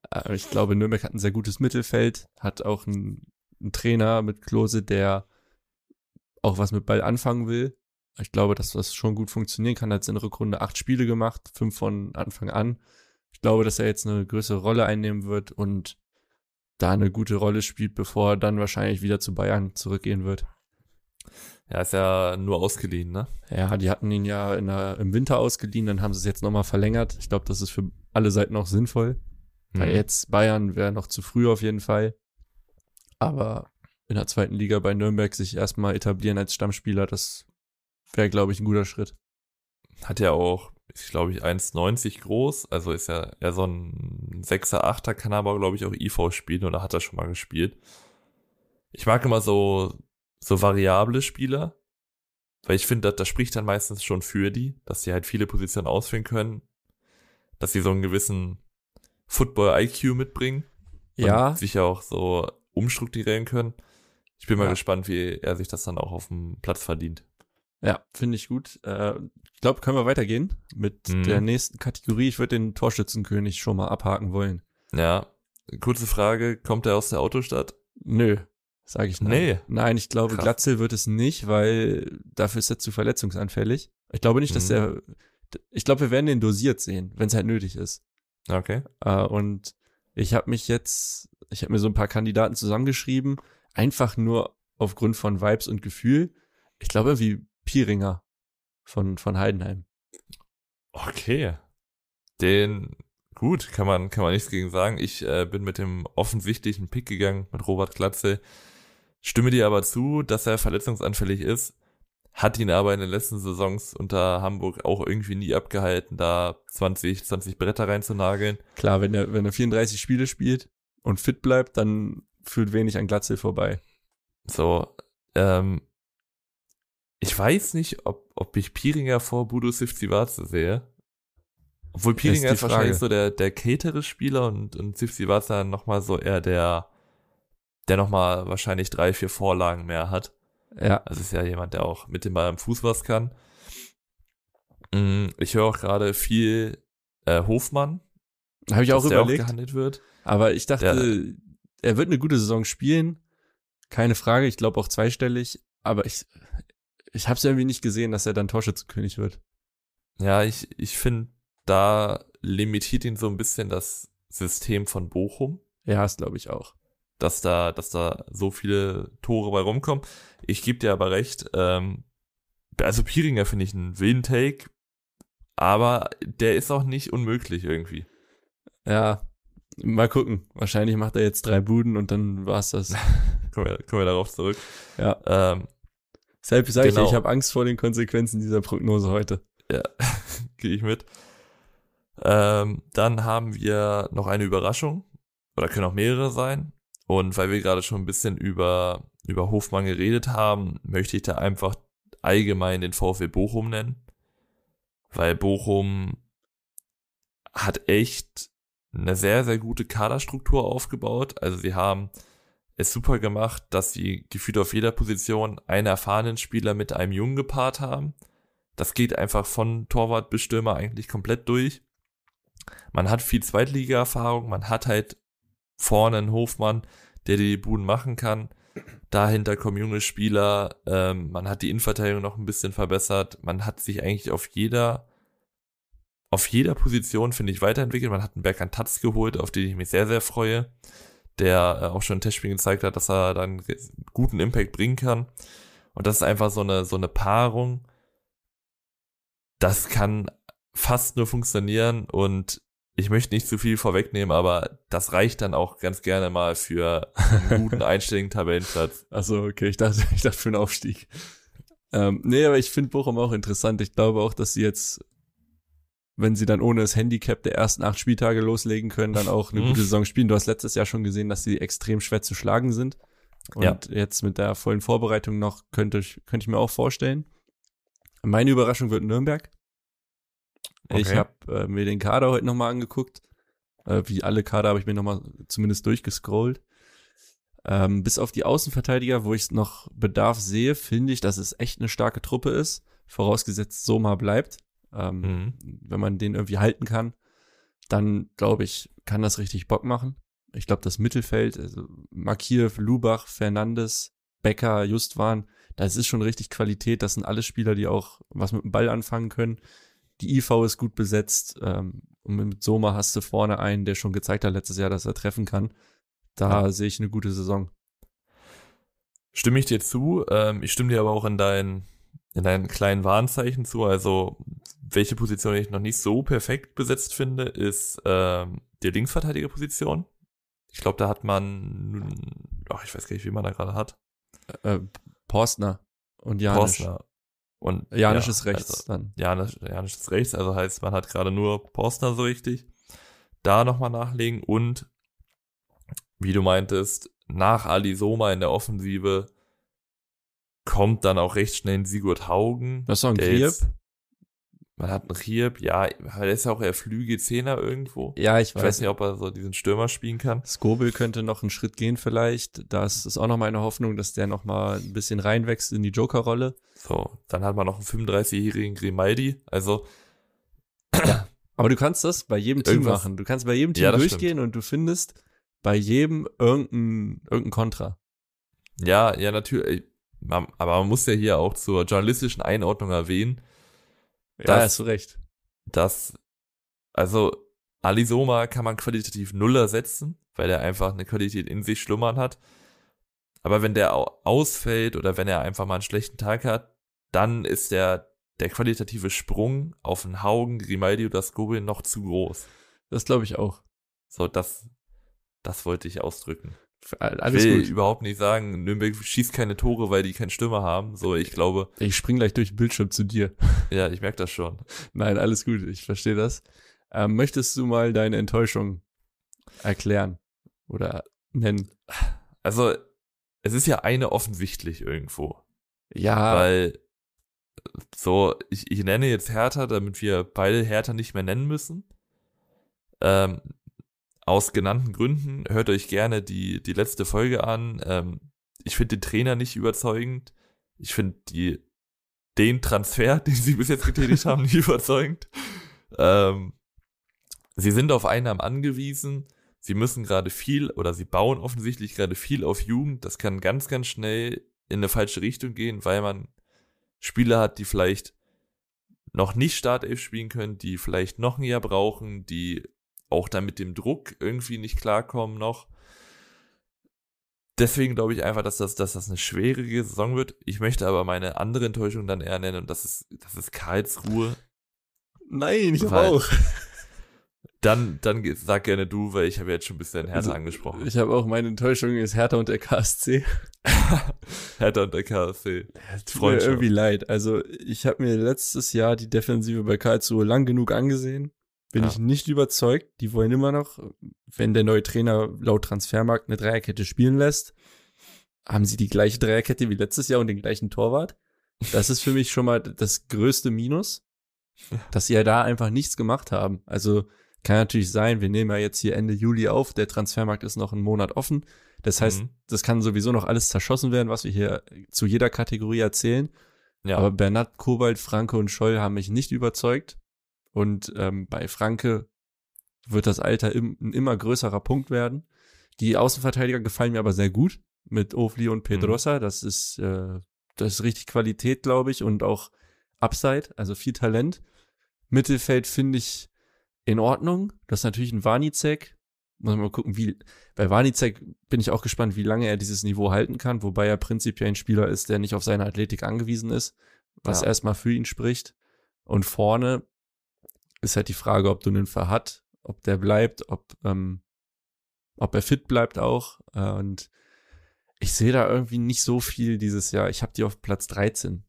Äh, ich glaube, Nürnberg hat ein sehr gutes Mittelfeld, hat auch einen, einen Trainer mit Klose, der auch was mit Ball anfangen will. Ich glaube, dass das schon gut funktionieren kann. Er hat in der Rückrunde acht Spiele gemacht, fünf von Anfang an. Ich glaube, dass er jetzt eine größere Rolle einnehmen wird und da eine gute Rolle spielt, bevor er dann wahrscheinlich wieder zu Bayern zurückgehen wird. Ja, ist ja nur ausgeliehen, ne? Ja, die hatten ihn ja in der, im Winter ausgeliehen, dann haben sie es jetzt nochmal verlängert. Ich glaube, das ist für alle Seiten auch sinnvoll. Mhm. Weil jetzt Bayern wäre noch zu früh auf jeden Fall. Aber in der zweiten Liga bei Nürnberg sich erstmal etablieren als Stammspieler, das wäre, glaube ich, ein guter Schritt. Hat ja auch, ist glaube ich eins neunzig groß, also ist ja eher so ein Sechser, Achter, kann aber glaube ich auch I V spielen oder hat er schon mal gespielt. Ich mag immer so so variable Spieler, weil ich finde, das spricht dann meistens schon für die, dass sie halt viele Positionen ausführen können, dass sie so einen gewissen Football-I Q mitbringen Ja. und sich ja auch so umstrukturieren können. Ich bin mal Ja. gespannt, wie er sich das dann auch auf dem Platz verdient. Ja, finde ich gut. Äh, ich glaube, können wir weitergehen mit Mhm. der nächsten Kategorie. Ich würde den Torschützenkönig schon mal abhaken wollen. Ja, kurze Frage, kommt er aus der Autostadt? Nö, sage ich nein. Nee. Nein, ich glaube, Krass. Glatzel wird es nicht, weil dafür ist er zu verletzungsanfällig. Ich glaube nicht, dass Mhm. der, ich glaube, wir werden den dosiert sehen, wenn es halt nötig ist. Okay. Äh, und ich habe mich jetzt, ich habe mir so ein paar Kandidaten zusammengeschrieben, einfach nur aufgrund von Vibes und Gefühl. Ich glaube irgendwie Pieringer von, von Heidenheim. Okay. Den, gut, kann man, kann man nichts gegen sagen. Ich äh, bin mit dem offensichtlichen Pick gegangen, mit Robert Glatzel. Stimme dir aber zu, dass er verletzungsanfällig ist, hat ihn aber in den letzten Saisons unter Hamburg auch irgendwie nie abgehalten, da zwanzig, zwanzig Bretter reinzunageln. Klar, wenn er, wenn er vierunddreißig Spiele spielt und fit bleibt, dann führt wenig an Glatzel vorbei. So, ähm, ich weiß nicht, ob, ob ich Pieringer vor Budo Sivcivace sehe. Obwohl Pieringer die ist wahrscheinlich Frage. so der, der kältere Spieler und, und Sivcivace nochmal so eher der, der nochmal wahrscheinlich drei, vier Vorlagen mehr hat. Ja, Also ist ja jemand, der auch mit dem Ball am Fuß was kann. Mm, Ich höre auch gerade viel äh, Hofmann, habe ich auch dass der auch überlegt. gehandelt wird. Aber ich dachte, Ja. er wird eine gute Saison spielen. Keine Frage, ich glaube auch zweistellig. Aber ich, ich habe es irgendwie nicht gesehen, dass er dann Torschützenkönig wird. Ja, ich, ich finde, da limitiert ihn so ein bisschen das System von Bochum, Ja, das glaube ich auch. dass da, dass da so viele Tore bei rumkommen. Ich gebe dir aber recht, ähm, also Pieringer finde ich einen wilden Take, aber der ist auch nicht unmöglich irgendwie. Ja, mal gucken. Wahrscheinlich macht er jetzt drei Buden und dann war's das. Kommen wir, kommen wir darauf zurück. Ja. Ähm, Deshalb sage ich, Genau. ja, ich habe Angst vor den Konsequenzen dieser Prognose heute. ja, gehe ich mit. Ähm, dann haben wir noch eine Überraschung, oder können auch mehrere sein. Und weil wir gerade schon ein bisschen über, über Hofmann geredet haben, möchte ich da einfach allgemein den VfL Bochum nennen. Weil Bochum hat echt eine sehr, sehr gute Kaderstruktur aufgebaut. Also sie haben es super gemacht, dass sie gefühlt auf jeder Position einen erfahrenen Spieler mit einem Jungen gepaart haben. Das geht einfach von Torwart bis Stürmer eigentlich komplett durch. Man hat viel Zweitliga-Erfahrung, man hat halt vorne einen Hofmann, der die Buden machen kann. Dahinter kommen junge Spieler, ähm, man hat die Innenverteidigung noch ein bisschen verbessert. Man hat sich eigentlich auf jeder auf jeder Position, finde ich, weiterentwickelt. Man hat einen Berkan Tatz geholt, auf den ich mich sehr, sehr freue, der äh, auch schon in Testspielen gezeigt hat, dass er dann guten Impact bringen kann. Und das ist einfach so eine, so eine Paarung. Das kann fast nur funktionieren und ich möchte nicht zu viel vorwegnehmen, aber das reicht dann auch ganz gerne mal für einen guten einstelligen Tabellenplatz. Achso, okay, ich dachte, ich dachte für einen Aufstieg. Ähm, nee, aber ich finde Bochum auch interessant. Ich glaube auch, dass sie jetzt, wenn sie dann ohne das Handicap der ersten acht Spieltage loslegen können, dann auch eine Mhm. gute Saison spielen. Du hast letztes Jahr schon gesehen, dass sie extrem schwer zu schlagen sind. Und Ja. jetzt mit der vollen Vorbereitung noch könnte ich, könnte ich mir auch vorstellen. Meine Überraschung wird Nürnberg. Ich Okay. habe äh, mir den Kader heute nochmal angeguckt. Äh, wie alle Kader habe ich mir nochmal zumindest durchgescrollt. Ähm, bis auf die Außenverteidiger, wo ich noch Bedarf sehe, finde ich, dass es echt eine starke Truppe ist. Vorausgesetzt, Soma bleibt. Ähm, Mhm. Wenn man den irgendwie halten kann. dann glaube ich, kann das richtig Bock machen. Ich glaube, das Mittelfeld, also Makiev, Lubach, Fernandes, Becker, Justwan, das ist schon richtig Qualität. Das sind alles Spieler, die auch was mit dem Ball anfangen können. Die I V ist gut besetzt. Ähm, und mit Soma hast du vorne einen, der schon gezeigt hat letztes Jahr, dass er treffen kann. Da ja. sehe ich eine gute Saison. Stimme ich dir zu. Ähm, ich stimme dir aber auch in deinen in deinen kleinen Warnzeichen zu. Also welche Position ich noch nicht so perfekt besetzt finde, ist ähm, die Linksverteidigerposition. Ich glaube, da hat man, ach, ich weiß gar nicht, wie man da gerade hat. Äh, Porstner und Janisch. Porstner. Und Janisch ja, ist rechts also, dann. Janisch, Janisch ist rechts, also heißt, man hat gerade nur Porstner so richtig. Da nochmal nachlegen und, wie du meintest, nach Ali Soma in der Offensive kommt dann auch recht schnell ein Sigurd Haugen. Das ist doch ein Kriep. Man hat einen Kriep, ja, der ist ja auch eher Flügel-Zehner irgendwo. Ja, ich weiß. Ich weiß nicht, ob er so diesen Stürmer spielen kann. Skobel könnte noch einen Schritt gehen vielleicht. Das ist auch noch meine Hoffnung, dass der noch mal ein bisschen reinwächst in die Joker-Rolle. So, dann hat man noch einen fünfunddreißigjährigen Grimaldi, also ja, aber du kannst das bei jedem Team Irgendwas. machen. Du kannst bei jedem Team ja, durchgehen stimmt. Und du findest bei jedem irgendein, irgendein Kontra. Ja, ja, natürlich. Aber man muss ja hier auch zur journalistischen Einordnung erwähnen, ja, dass, hast du recht. Dass, also Ali Soma kann man qualitativ null ersetzen, weil er einfach eine Qualität in sich schlummern hat. Aber wenn der ausfällt oder wenn er einfach mal einen schlechten Tag hat, dann ist der, der qualitative Sprung auf einen Haugen, Grimaldi oder Skobel noch zu groß. Das glaube ich auch. So, das, das wollte ich ausdrücken. Alles ich will gut. überhaupt nicht sagen, Nürnberg schießt keine Tore, weil die keinen Stürmer haben. So, ich glaube. Ich spring gleich durch den Bildschirm zu dir. Ja, ich merke das schon. Nein, alles gut, ich verstehe das. Ähm, möchtest du mal deine Enttäuschung erklären oder nennen? Also, es ist ja eine offensichtlich irgendwo. Ja. Weil, so, ich, ich nenne jetzt Hertha, damit wir beide Hertha nicht mehr nennen müssen. Ähm, Aus genannten Gründen, hört euch gerne die, die letzte Folge an. Ähm, ich finde den Trainer nicht überzeugend. Ich finde die den Transfer, den sie bis jetzt getätigt haben, nicht überzeugend. Ähm, sie sind auf Einnahmen angewiesen. Sie müssen gerade viel, oder sie bauen offensichtlich gerade viel auf Jugend. Das kann ganz, ganz schnell in eine falsche Richtung gehen, weil man Spieler hat, die vielleicht noch nicht Startelf spielen können, die vielleicht noch ein Jahr brauchen, die auch dann mit dem Druck irgendwie nicht klarkommen noch. Deswegen glaube ich einfach, dass das, dass das eine schwierige Saison wird. Ich möchte aber meine andere Enttäuschung dann eher nennen und das ist, das ist Karlsruhe. Nein, ich habe auch. Dann, dann sag gerne du, weil ich habe jetzt schon ein bisschen Hertha also, angesprochen. Ich habe auch, meine Enttäuschung ist Hertha und der K S C. Hertha und der K S C. Tut mir irgendwie leid. Also ich habe mir letztes Jahr die Defensive bei Karlsruhe lang genug angesehen. Bin ja. ich nicht überzeugt. Die wollen immer noch, wenn der neue Trainer laut Transfermarkt eine Dreierkette spielen lässt, haben sie die gleiche Dreierkette wie letztes Jahr und den gleichen Torwart. Das ist für mich schon mal das größte Minus, dass sie ja da einfach nichts gemacht haben. Also kann natürlich sein, wir nehmen ja jetzt hier Ende Juli auf, der Transfermarkt ist noch einen Monat offen. Das heißt, mhm. das kann sowieso noch alles zerschossen werden, was wir hier zu jeder Kategorie erzählen. Ja. Aber Bernat, Kobalt, Franke und Scholl haben mich nicht überzeugt. Und ähm, bei Franke wird das Alter im, ein immer größerer Punkt werden. Die Außenverteidiger gefallen mir aber sehr gut mit Ofli und Pedrosa. Mhm. Das ist äh, das ist richtig Qualität, glaube ich, und auch Upside, also viel Talent. Mittelfeld finde ich in Ordnung. Das ist natürlich ein Warnicek. Muss man mal gucken, wie bei Warnicek bin ich auch gespannt, wie lange er dieses Niveau halten kann, wobei er prinzipiell ein Spieler ist, der nicht auf seine Athletik angewiesen ist, was ja. erstmal für ihn spricht. Und vorne ist halt die Frage, ob du einen Verhat, ob der bleibt, ob ähm, ob er fit bleibt auch. Äh, und ich sehe da irgendwie nicht so viel dieses Jahr. Ich habe die auf Platz dreizehn.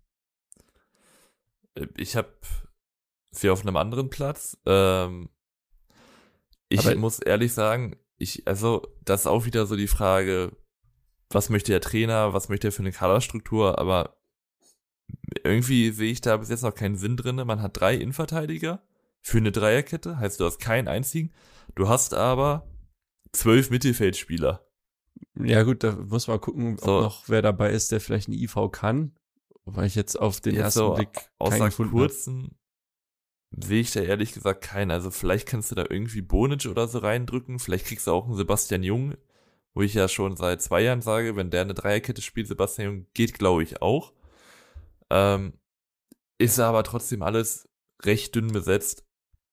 Ich habe sie auf einem anderen Platz. Ähm, ich Aber muss ehrlich sagen, ich also das ist auch wieder so die Frage, was möchte der Trainer, was möchte er für eine Kaderstruktur, aber irgendwie sehe ich da bis jetzt noch keinen Sinn drin. Man hat drei Innenverteidiger für eine Dreierkette, heißt du hast keinen einzigen. Du hast aber zwölf Mittelfeldspieler. Ja gut, da muss man gucken, so. ob noch wer dabei ist, der vielleicht eine I V kann, weil ich jetzt auf den jetzt ersten so Blick außer keinen gefunden kurzen, sehe ich da ehrlich gesagt keinen. Also vielleicht kannst du da irgendwie Bonic oder so reindrücken. Vielleicht kriegst du auch einen Sebastian Jung, wo ich ja schon seit zwei Jahren sage, wenn der eine Dreierkette spielt, Sebastian Jung, geht, glaube ich, auch. Ähm, ist aber trotzdem alles recht dünn besetzt.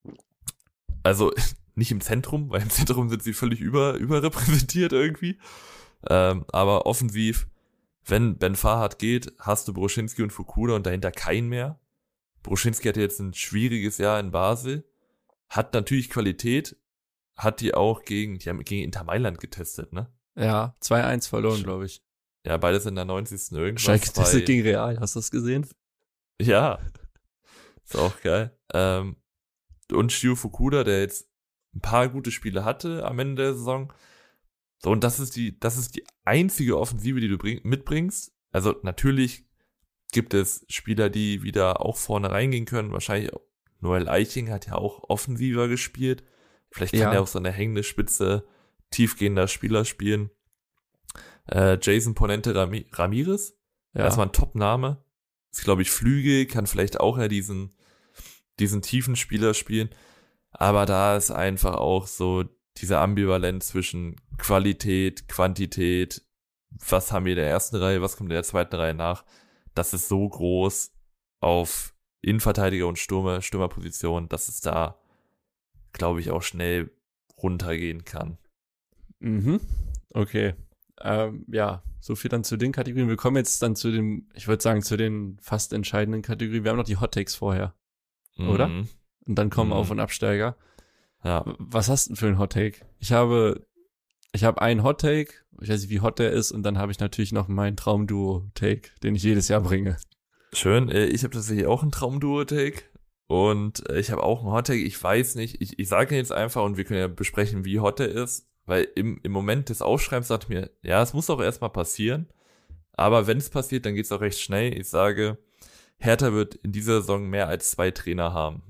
Also nicht im Zentrum, weil im Zentrum sind sie völlig über, überrepräsentiert irgendwie. Ähm, aber offensiv, wenn Ben Farhat geht, hast du Broschinski und Fukuda und dahinter keinen mehr. Broschinski hatte jetzt ein schwieriges Jahr in Basel, hat natürlich Qualität, hat die auch gegen, die haben gegen Inter Mailand getestet, ne? Ja, zwei eins verloren, glaube ich. Ja, beides in der neunzigsten irgendwas. Schalke getestet gegen Real, hast du das gesehen? Ja, ist auch geil. Ähm, und Shio Fukuda, der jetzt ein paar gute Spiele hatte am Ende der Saison. So, und das ist die, das ist die einzige Offensive, die du bring, mitbringst. Also natürlich gibt es Spieler, die wieder auch vorne reingehen können. Wahrscheinlich auch Noel Eiching hat ja auch offensiver gespielt. Vielleicht kann Ja. er auch so eine hängende Spitze tiefgehender Spieler spielen. Äh, Jason Ponente Rami- Ramirez, Ja. erstmal ein Top-Name. Ist, glaube ich, Flügel, kann vielleicht auch ja diesen, diesen tiefen Spieler spielen. Aber da ist einfach auch so diese Ambivalenz zwischen Qualität, Quantität, was haben wir in der ersten Reihe, was kommt in der zweiten Reihe nach. Das ist so groß auf Innenverteidiger und Stürmer, Stürmerposition, dass es da, glaube ich, auch schnell runtergehen kann. Mhm. Okay. Ähm, ja, so viel dann zu den Kategorien. Wir kommen jetzt dann zu den, ich würde sagen, zu den fast entscheidenden Kategorien. Wir haben noch die Hot Takes vorher, oder? Mhm. Und dann kommen Mhm. Auf- und Absteiger. Ja. Was hast du denn für einen Hot Take? Ich habe, ich habe einen Hot Take, ich weiß nicht, wie hot der ist, und dann habe ich natürlich noch meinen Traumduo-Take, den ich jedes Jahr bringe. Schön. Äh, Ich habe tatsächlich auch einen Traumduo-Take und äh, ich habe auch einen Hot-Take. Ich weiß nicht, ich, ich sage jetzt einfach und wir können ja besprechen, wie hot der ist, weil im, im Moment des Ausschreibens dachte ich mir, ja, es muss auch erstmal passieren, aber wenn es passiert, dann geht es auch recht schnell. Ich sage, Hertha wird in dieser Saison mehr als zwei Trainer haben.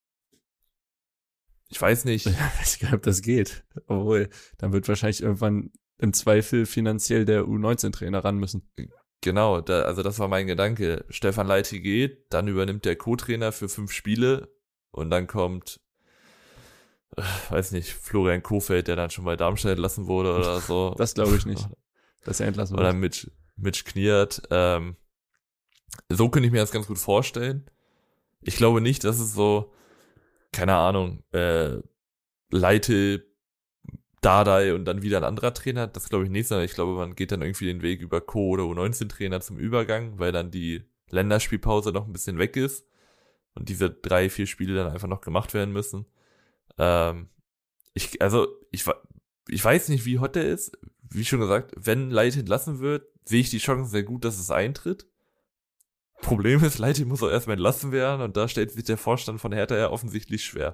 Ich weiß nicht. Ich weiß gar nicht, ob das geht. Obwohl, dann wird wahrscheinlich irgendwann im Zweifel finanziell der U neunzehn Trainer ran müssen. Genau, da, also das war mein Gedanke. Stefan Leite geht, dann übernimmt der Co-Trainer für fünf Spiele und dann kommt, äh, weiß nicht, Florian Kohfeldt, der dann schon bei Darmstadt entlassen wurde oder so. Das glaube ich nicht, dass er entlassen Oder wird. Mitch, Mitch Kniert. Ähm, so könnte ich mir das ganz gut vorstellen. Ich glaube nicht, dass es so, keine Ahnung, äh, Leite, Dardai und dann wieder ein anderer Trainer, das glaube ich nicht, sondern ich glaube, man geht dann irgendwie den Weg über Co- oder U neunzehn Trainer zum Übergang, weil dann die Länderspielpause noch ein bisschen weg ist und diese drei, vier Spiele dann einfach noch gemacht werden müssen. Ähm, ich, also, ich, ich weiß nicht, wie hot der ist. Wie schon gesagt, wenn Leite entlassen wird, sehe ich die Chance sehr gut, dass es eintritt. Problem ist, Leite muss auch erstmal entlassen werden und da stellt sich der Vorstand von Hertha ja offensichtlich schwer.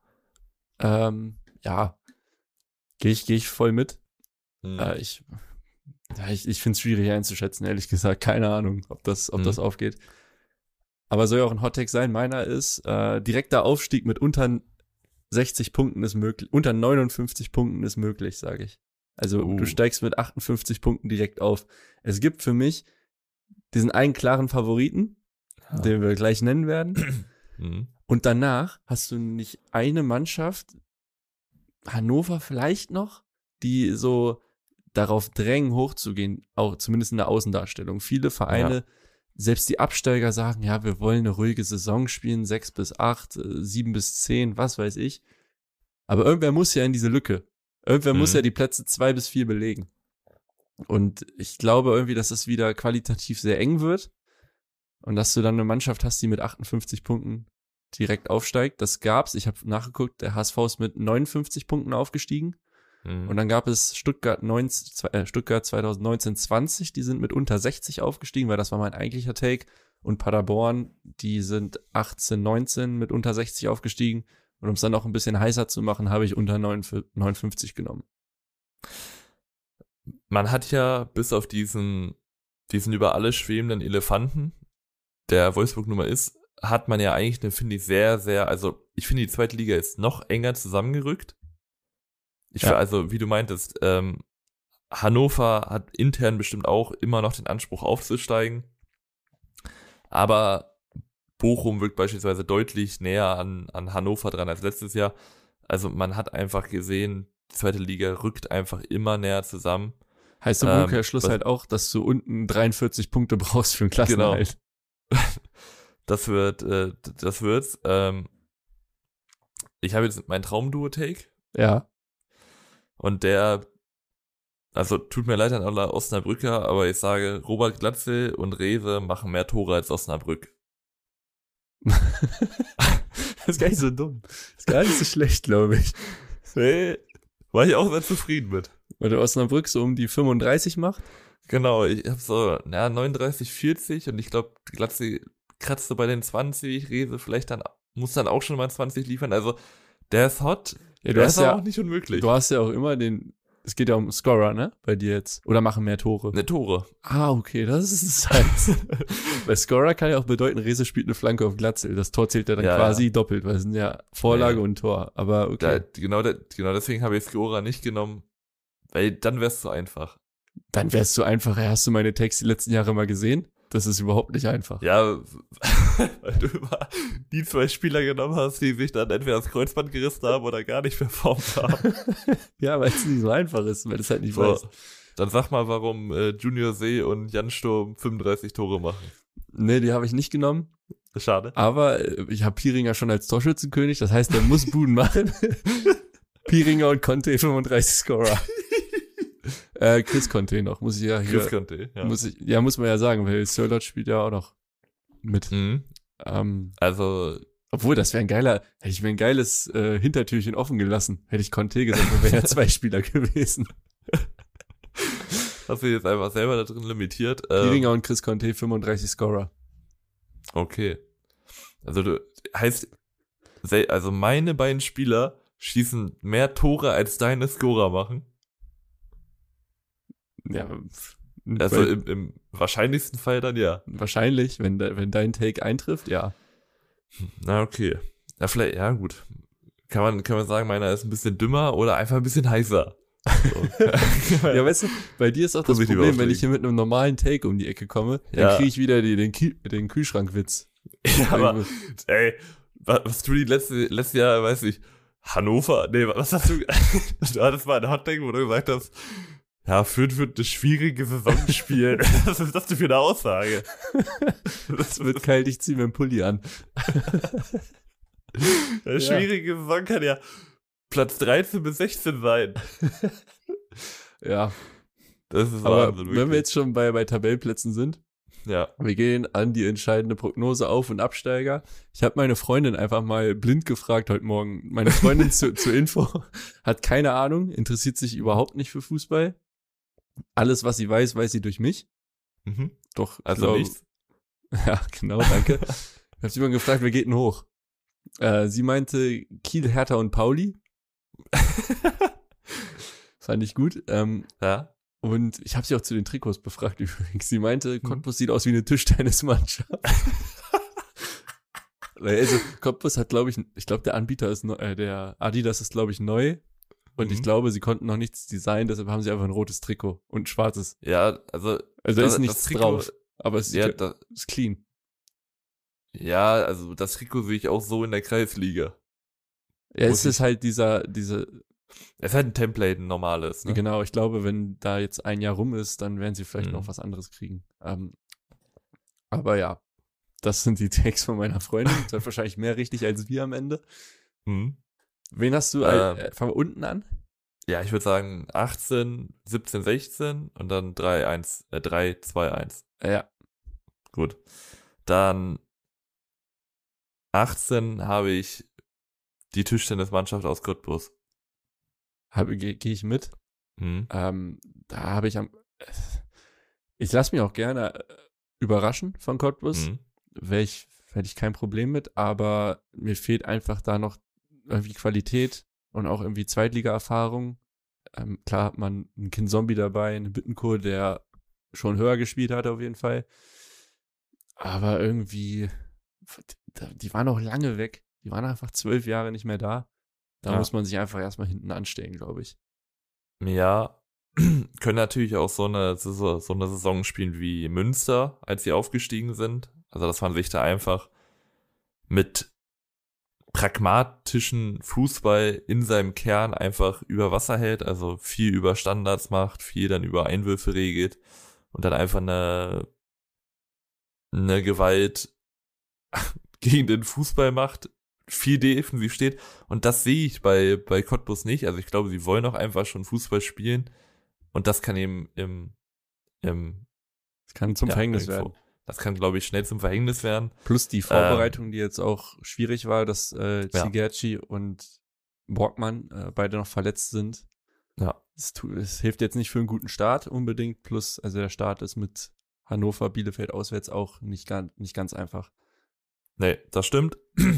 Ähm, ja, gehe ich, gehe ich voll mit. Hm. Äh, ich ja, ich, ich finde es schwierig einzuschätzen, ehrlich gesagt. Keine Ahnung, ob das, ob Mhm. das aufgeht. Aber soll ja auch ein Hottake sein. Meiner ist, äh, direkter Aufstieg mit unter sechzig Punkten ist möglich, unter neunundfünfzig Punkten ist möglich, sage ich. Also Uh. du steigst mit achtundfünfzig Punkten direkt auf. Es gibt für mich diesen einen klaren Favoriten, Ja. den wir gleich nennen werden. Mhm. Und danach hast du nicht eine Mannschaft, Hannover vielleicht noch, die so darauf drängen, hochzugehen, auch zumindest in der Außendarstellung. Viele Vereine, Ja. selbst die Absteiger sagen, ja, wir wollen eine ruhige Saison spielen, sechs bis acht, äh, sieben bis zehn, was weiß ich. Aber irgendwer muss ja in diese Lücke. Irgendwer Mhm. muss ja die Plätze zwei bis vier belegen. Und ich glaube irgendwie, dass es wieder qualitativ sehr eng wird und dass du dann eine Mannschaft hast, die mit achtundfünfzig Punkten direkt aufsteigt. Das gab's. Ich habe nachgeguckt, der H S V ist mit neunundfünfzig Punkten aufgestiegen. Mhm. Und dann gab es Stuttgart, neunzehn, äh, Stuttgart zwanzig neunzehn zwanzig, die sind mit unter sechzig aufgestiegen, weil das war mein eigentlicher Take. Und Paderborn, die sind achtzehn neunzehn mit unter sechzig aufgestiegen. Und um es dann noch ein bisschen heißer zu machen, habe ich unter neunundfünfzig genommen. Man hat ja bis auf diesen, diesen über alles schwebenden Elefanten, der Wolfsburg Nummer ist, hat man ja eigentlich eine, finde ich, sehr, sehr, also ich finde, die zweite Liga ist noch enger zusammengerückt. Ich Ja. Also, wie du meintest, ähm, Hannover hat intern bestimmt auch immer noch den Anspruch aufzusteigen. Aber Bochum wirkt beispielsweise deutlich näher an, an Hannover dran als letztes Jahr. Also man hat einfach gesehen, die zweite Liga rückt einfach immer näher zusammen. Heißt im Ähm, Umkehrschluss was- halt auch, dass du unten dreiundvierzig Punkte brauchst für einen Klassenerhalt. Das wird, äh, das wird's. Ähm, ich habe jetzt mein Traumduo-Take Ja. und der, also tut mir leid an alle Osnabrücker, aber ich sage, Robert Glatzel und Rewe machen mehr Tore als Osnabrück. Das ist gar nicht so dumm. Das ist gar nicht so schlecht, glaube ich. Nee, war ich auch sehr zufrieden mit. Weil der Osnabrück so um die fünfunddreißig macht. Genau, ich habe so, ja, neununddreißig, vierzig und ich glaube, Glatzel kratzt so bei den zwanzig, Rewe vielleicht dann, muss dann auch schon mal zwanzig liefern, also der ist hot, Ja, du der hast ist aber ja, auch nicht unmöglich. du hast ja auch immer den, es geht ja um Scorer, ne? Bei dir jetzt. Oder machen mehr Tore. Ne, Tore. Ah, okay, das ist es halt. Weil Scorer kann ja auch bedeuten, Rese spielt eine Flanke auf Glatzel. Das Tor zählt ja dann Ja, quasi ja. doppelt, weil es sind ja Vorlage Ja, ja. und Tor. Aber Da, okay. genau, da, genau deswegen habe ich Scorer nicht genommen, weil dann wäre es zu einfach. Dann wärst du einfach, hast du meine Texte die letzten Jahre mal gesehen? Das ist überhaupt nicht einfach. Ja, weil du immer die zwei Spieler genommen hast, die sich dann entweder das Kreuzband gerissen haben oder gar nicht performt haben. Ja, weil es nicht so einfach ist, weil du es halt nicht So, weißt. dann sag mal, warum äh, Junior See und Jan Sturm fünfunddreißig Tore machen. Nee, die habe ich nicht genommen. Schade. Aber äh, ich habe Pieringer schon als Torschützenkönig. Das heißt, der muss Buden machen. Pieringer und Conte fünfunddreißig Scorer. äh, Chris Conte noch, muss ich ja hier. Chris Conte, ja. Muss ich, ja, muss man ja sagen, weil Sörlot spielt ja auch noch mit. Mhm. Ähm, Also, obwohl, das wäre ein geiler, hätte ich mir ein geiles äh, Hintertürchen offen gelassen. Hätte ich Conte gesagt, dann wären ja zwei Spieler gewesen. hast du jetzt einfach selber da drin limitiert. Ähm, Pieringer und Chris Conte fünfunddreißig Scorer. Okay. Also du heißt, sel- also meine beiden Spieler schießen mehr Tore als deine Scorer machen. Ja, Also weil, im, im wahrscheinlichsten Fall dann ja. wahrscheinlich, wenn, de, wenn dein Take eintrifft, ja. Na okay. Ja, vielleicht, ja gut. Kann man, kann man sagen, meiner ist ein bisschen dümmer oder einfach ein bisschen heißer. So. Ja, weißt du, bei dir ist auch das Positiv Problem, wenn auslegen. ich hier mit einem normalen Take um die Ecke komme, dann Ja. kriege ich wieder die, den, Kü den Kühlschrankwitz. Ja, aber, ey, was, was du die letzte, letztes Jahr, weiß ich, Hannover, nee, was hast du, du hattest mal einen Hotdog, wo du gesagt hast, ja, Fürth wird eine schwierige Saison spielen. Was ist das denn für eine Aussage? Es wird kalt, ich zieh mir einen Pulli an. Eine schwierige Saison kann ja Platz dreizehn bis sechzehn sein. Ja, Das ist aber Wahnsinn, wenn wir wirklich. jetzt schon bei, bei Tabellenplätzen sind, Ja. wir gehen an die entscheidende Prognose Auf- und Absteiger. Ich habe meine Freundin einfach mal blind gefragt heute Morgen. Meine Freundin zu, zur Info hat keine Ahnung, interessiert sich überhaupt nicht für Fußball. Alles, was sie weiß, weiß sie durch mich. Mhm. Doch, Also glaub- nichts. Ja, genau, danke. Ich habe sie mal gefragt, wer geht denn hoch? Äh, sie meinte Kiel, Hertha und Pauli. Fand ich gut. Ähm, Ja. und ich habe sie auch zu den Trikots befragt übrigens. Sie meinte, Cottbus sieht aus wie eine Tischtennismannschaft. Weil, also Cottbus hat, glaube ich, ich glaube, der Anbieter ist neu, äh, der Adidas ist, glaube ich, neu. Und Mhm. ich glaube, sie konnten noch nichts designen, deshalb haben sie einfach ein rotes Trikot und ein schwarzes. Ja, also. Also da das- ist nichts das Trikot- drauf, aber es Ja, sieht, da, ist clean. ja, also das Trikot sehe ich auch so in der Kreisliga. Ja, Muss es ist halt dieser, diese, Es ist halt ein Template, ein normales, ne? genau, ich glaube, wenn da jetzt ein Jahr rum ist, dann werden sie vielleicht Mhm. noch was anderes kriegen. Ähm, aber ja, das sind die Takes von meiner Freundin. Das hat wahrscheinlich mehr richtig als wir am Ende. Mhm. Wen hast du? Ähm, Äh, fangen wir unten an? Ja, ich würde sagen achtzehn, siebzehn, sechzehn und dann drei, eins, äh, drei, zwei, eins. Äh, ja, Gut. Dann achtzehn habe ich die Tischtennismannschaft aus Cottbus. habe gehe geh ich mit. Mhm. Ähm, da habe ich am. Ich lasse mich auch gerne äh, überraschen von Cottbus. Mhm. Wäre ich, hätte ich kein Problem mit, aber mir fehlt einfach da noch irgendwie Qualität und auch irgendwie Zweitliga-Erfahrung. Ähm, klar hat man einen Kinzombie dabei, einen Bittencourt, der schon höher gespielt hat auf jeden Fall. Aber irgendwie, die waren auch lange weg. Die waren einfach zwölf Jahre nicht mehr da. Da Ja. muss man sich einfach erstmal hinten anstellen, glaube ich. Ja, können natürlich auch so eine, so, so eine Saison spielen wie Münster, als sie aufgestiegen sind. Also, dass man sich da einfach mit pragmatischen Fußball in seinem Kern einfach über Wasser hält, also viel über Standards macht, viel dann über Einwürfe regelt und dann einfach eine, eine Gewalt gegen den Fußball macht, viel defensiv steht. Und das sehe ich bei, bei Cottbus nicht. Also ich glaube, sie wollen auch einfach schon Fußball spielen und das kann eben im, im Das kann zum ja, Verhängnis irgendwo, werden. Das kann, glaube ich, schnell zum Verhängnis werden. Plus die Vorbereitung, ähm, die jetzt auch schwierig war, dass äh, Cigerci ja. und Borgmann äh, beide noch verletzt sind. Ja. Es, tu, es hilft jetzt nicht für einen guten Start unbedingt. Plus, also der Start ist mit Hannover, Bielefeld auswärts auch nicht, ganz, nicht ganz einfach. Nee, das stimmt.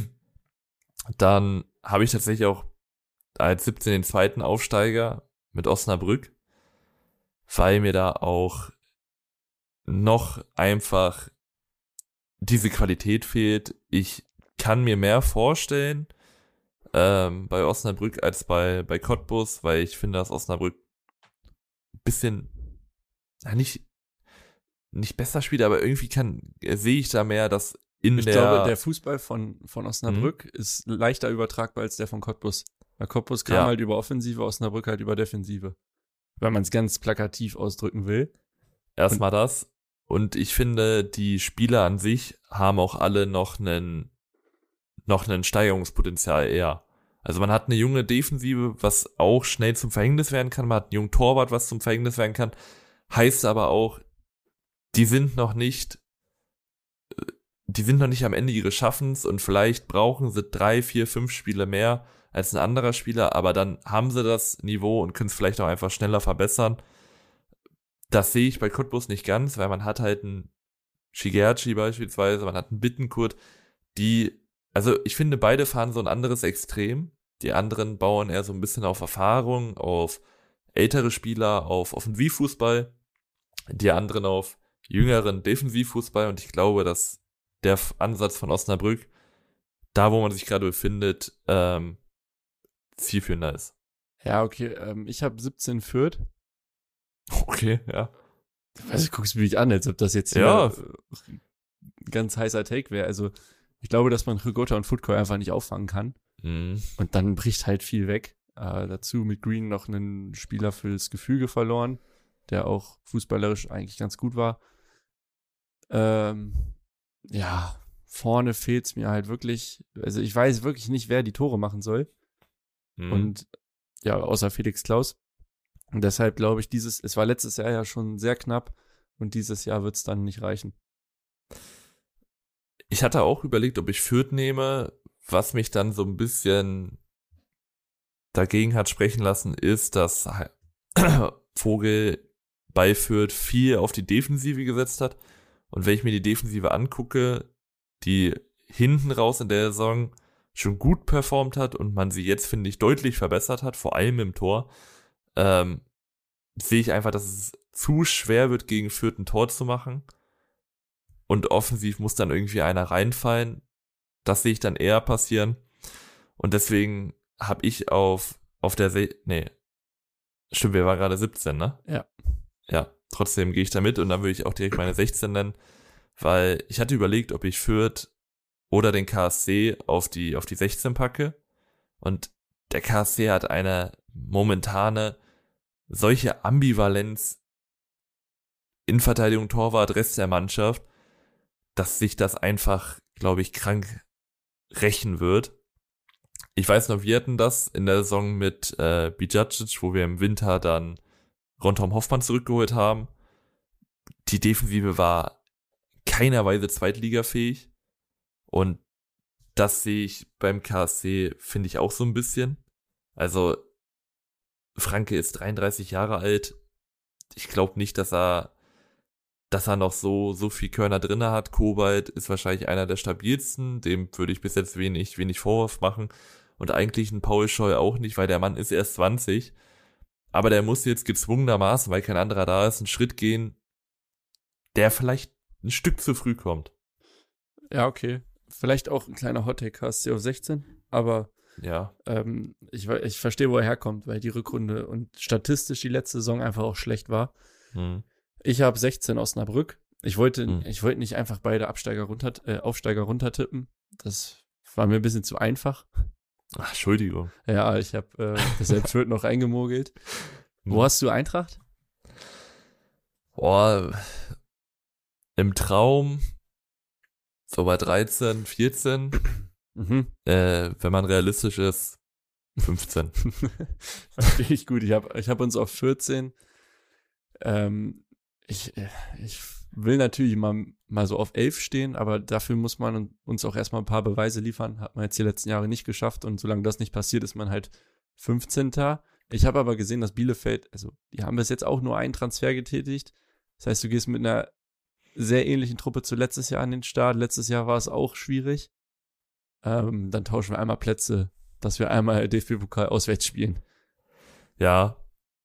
Dann habe ich tatsächlich auch als siebzehn den zweiten Aufsteiger mit Osnabrück, weil mir da auch noch einfach diese Qualität fehlt. Ich kann mir mehr vorstellen ähm, bei Osnabrück als bei, bei Cottbus, weil ich finde, dass Osnabrück ein bisschen ja, nicht, nicht besser spielt, aber irgendwie kann sehe ich da mehr, dass in ich der... Ich glaube, der Fußball von, von Osnabrück mhm. ist leichter übertragbar als der von Cottbus. Weil Cottbus kam ja. halt über Offensive, Osnabrück halt über Defensive. Wenn man es ganz plakativ ausdrücken will. Erstmal das. Und ich finde, die Spieler an sich haben auch alle noch einen, noch einen Steigerungspotenzial eher. Also man hat eine junge Defensive, was auch schnell zum Verhängnis werden kann. Man hat einen jungen Torwart, was zum Verhängnis werden kann. Heißt aber auch, die sind noch nicht, die sind noch nicht am Ende ihres Schaffens und vielleicht brauchen sie drei, vier, fünf Spiele mehr als ein anderer Spieler, aber dann haben sie das Niveau und können es vielleicht auch einfach schneller verbessern. Das sehe ich bei Cottbus nicht ganz, weil man hat halt einen Cigerci beispielsweise, man hat einen Bittencourt, die, also ich finde, beide fahren so ein anderes Extrem. Die anderen bauen eher so ein bisschen auf Erfahrung, auf ältere Spieler, auf Offensivfußball, die anderen auf jüngeren Defensivfußball und ich glaube, dass der Ansatz von Osnabrück, da wo man sich gerade befindet, ähm, zielführender ist. Ja, okay, ähm, ich habe siebzehn Fürth. Okay, ja. Also, guckst du mich an, als ob das jetzt hier ja. ein ganz heißer Take wäre. Also, ich glaube, dass man Hrgota und Futko einfach nicht auffangen kann. Mhm. Und dann bricht halt viel weg. Äh, dazu mit Green noch einen Spieler fürs Gefüge verloren, der auch fußballerisch eigentlich ganz gut war. Ähm, ja, vorne fehlt's mir halt wirklich. Also, ich weiß wirklich nicht, wer die Tore machen soll. Mhm. Und ja, außer Felix Klaus. Und deshalb glaube ich, dieses, es war letztes Jahr ja schon sehr knapp und dieses Jahr wird es dann nicht reichen. Ich hatte auch überlegt, ob ich Fürth nehme. Was mich dann so ein bisschen dagegen hat sprechen lassen, ist, dass Vogel bei Fürth viel auf die Defensive gesetzt hat. Und wenn ich mir die Defensive angucke, die hinten raus in der Saison schon gut performt hat und man sie jetzt, finde ich, deutlich verbessert hat, vor allem im Tor, Ähm, sehe ich einfach, dass es zu schwer wird, gegen Fürth ein Tor zu machen. Und offensiv muss dann irgendwie einer reinfallen. Das sehe ich dann eher passieren. Und deswegen habe ich auf, auf der, Se- nee, stimmt, wir waren gerade siebzehn, ne? Ja. Ja, trotzdem gehe ich da mit und dann würde ich auch direkt meine sechzehn nennen, weil ich hatte überlegt, ob ich Fürth oder den K S C auf die, auf die sechzehn packe. Und der K S C hat eine momentane solche Ambivalenz in Verteidigung, Torwart, Rest der Mannschaft, dass sich das einfach, glaube ich, krank rächen wird. Ich weiß noch, wir hatten das in der Saison mit äh, Bijacic, wo wir im Winter dann Ron-Tom Hoffmann zurückgeholt haben. Die Defensive war keiner Weise zweitligafähig und das sehe ich beim K S C, finde ich, auch so ein bisschen. Also Franke ist dreiunddreißig Jahre alt. Ich glaube nicht, dass er, dass er noch so, so viel Körner drinne hat. Kobalt ist wahrscheinlich einer der stabilsten. Dem würde ich bis jetzt wenig, wenig Vorwurf machen. Und eigentlich ein Paul Scheu auch nicht, weil der Mann ist erst zwanzig. Aber der muss jetzt gezwungenermaßen, weil kein anderer da ist, einen Schritt gehen, der vielleicht ein Stück zu früh kommt. Ja, okay. Vielleicht auch ein kleiner Hottake K S C auf sechzehn, aber ja, ähm, ich, ich verstehe, wo er herkommt, weil die Rückrunde und statistisch die letzte Saison einfach auch schlecht war. Hm. Ich habe sechzehn Osnabrück. Ich wollte, hm. ich wollte nicht einfach beide Absteiger runter, äh, Aufsteiger runtertippen. Das war mir ein bisschen zu einfach. Ach, Entschuldigung. Ja, ich habe äh, das Selbstschuld noch reingemogelt. Wo Hm. hast du Eintracht? Boah, im Traum so bei dreizehn, vierzehn, Mhm. äh, wenn man realistisch ist, fünfzehn. Verstehe ich gut. Ich habe ich hab uns auf vierzehn. Ähm, ich, äh, ich will natürlich mal, mal so auf elf stehen, aber dafür muss man uns auch erstmal ein paar Beweise liefern. Hat man jetzt die letzten Jahre nicht geschafft und solange das nicht passiert, ist man halt fünfzehnter. Ich habe aber gesehen, dass Bielefeld, also die haben bis jetzt auch nur einen Transfer getätigt. Das heißt, du gehst mit einer sehr ähnlichen Truppe zu letztes Jahr an den Start. Letztes Jahr war es auch schwierig. Ähm, dann tauschen wir einmal Plätze, dass wir einmal D F B-Pokal auswärts spielen. Ja,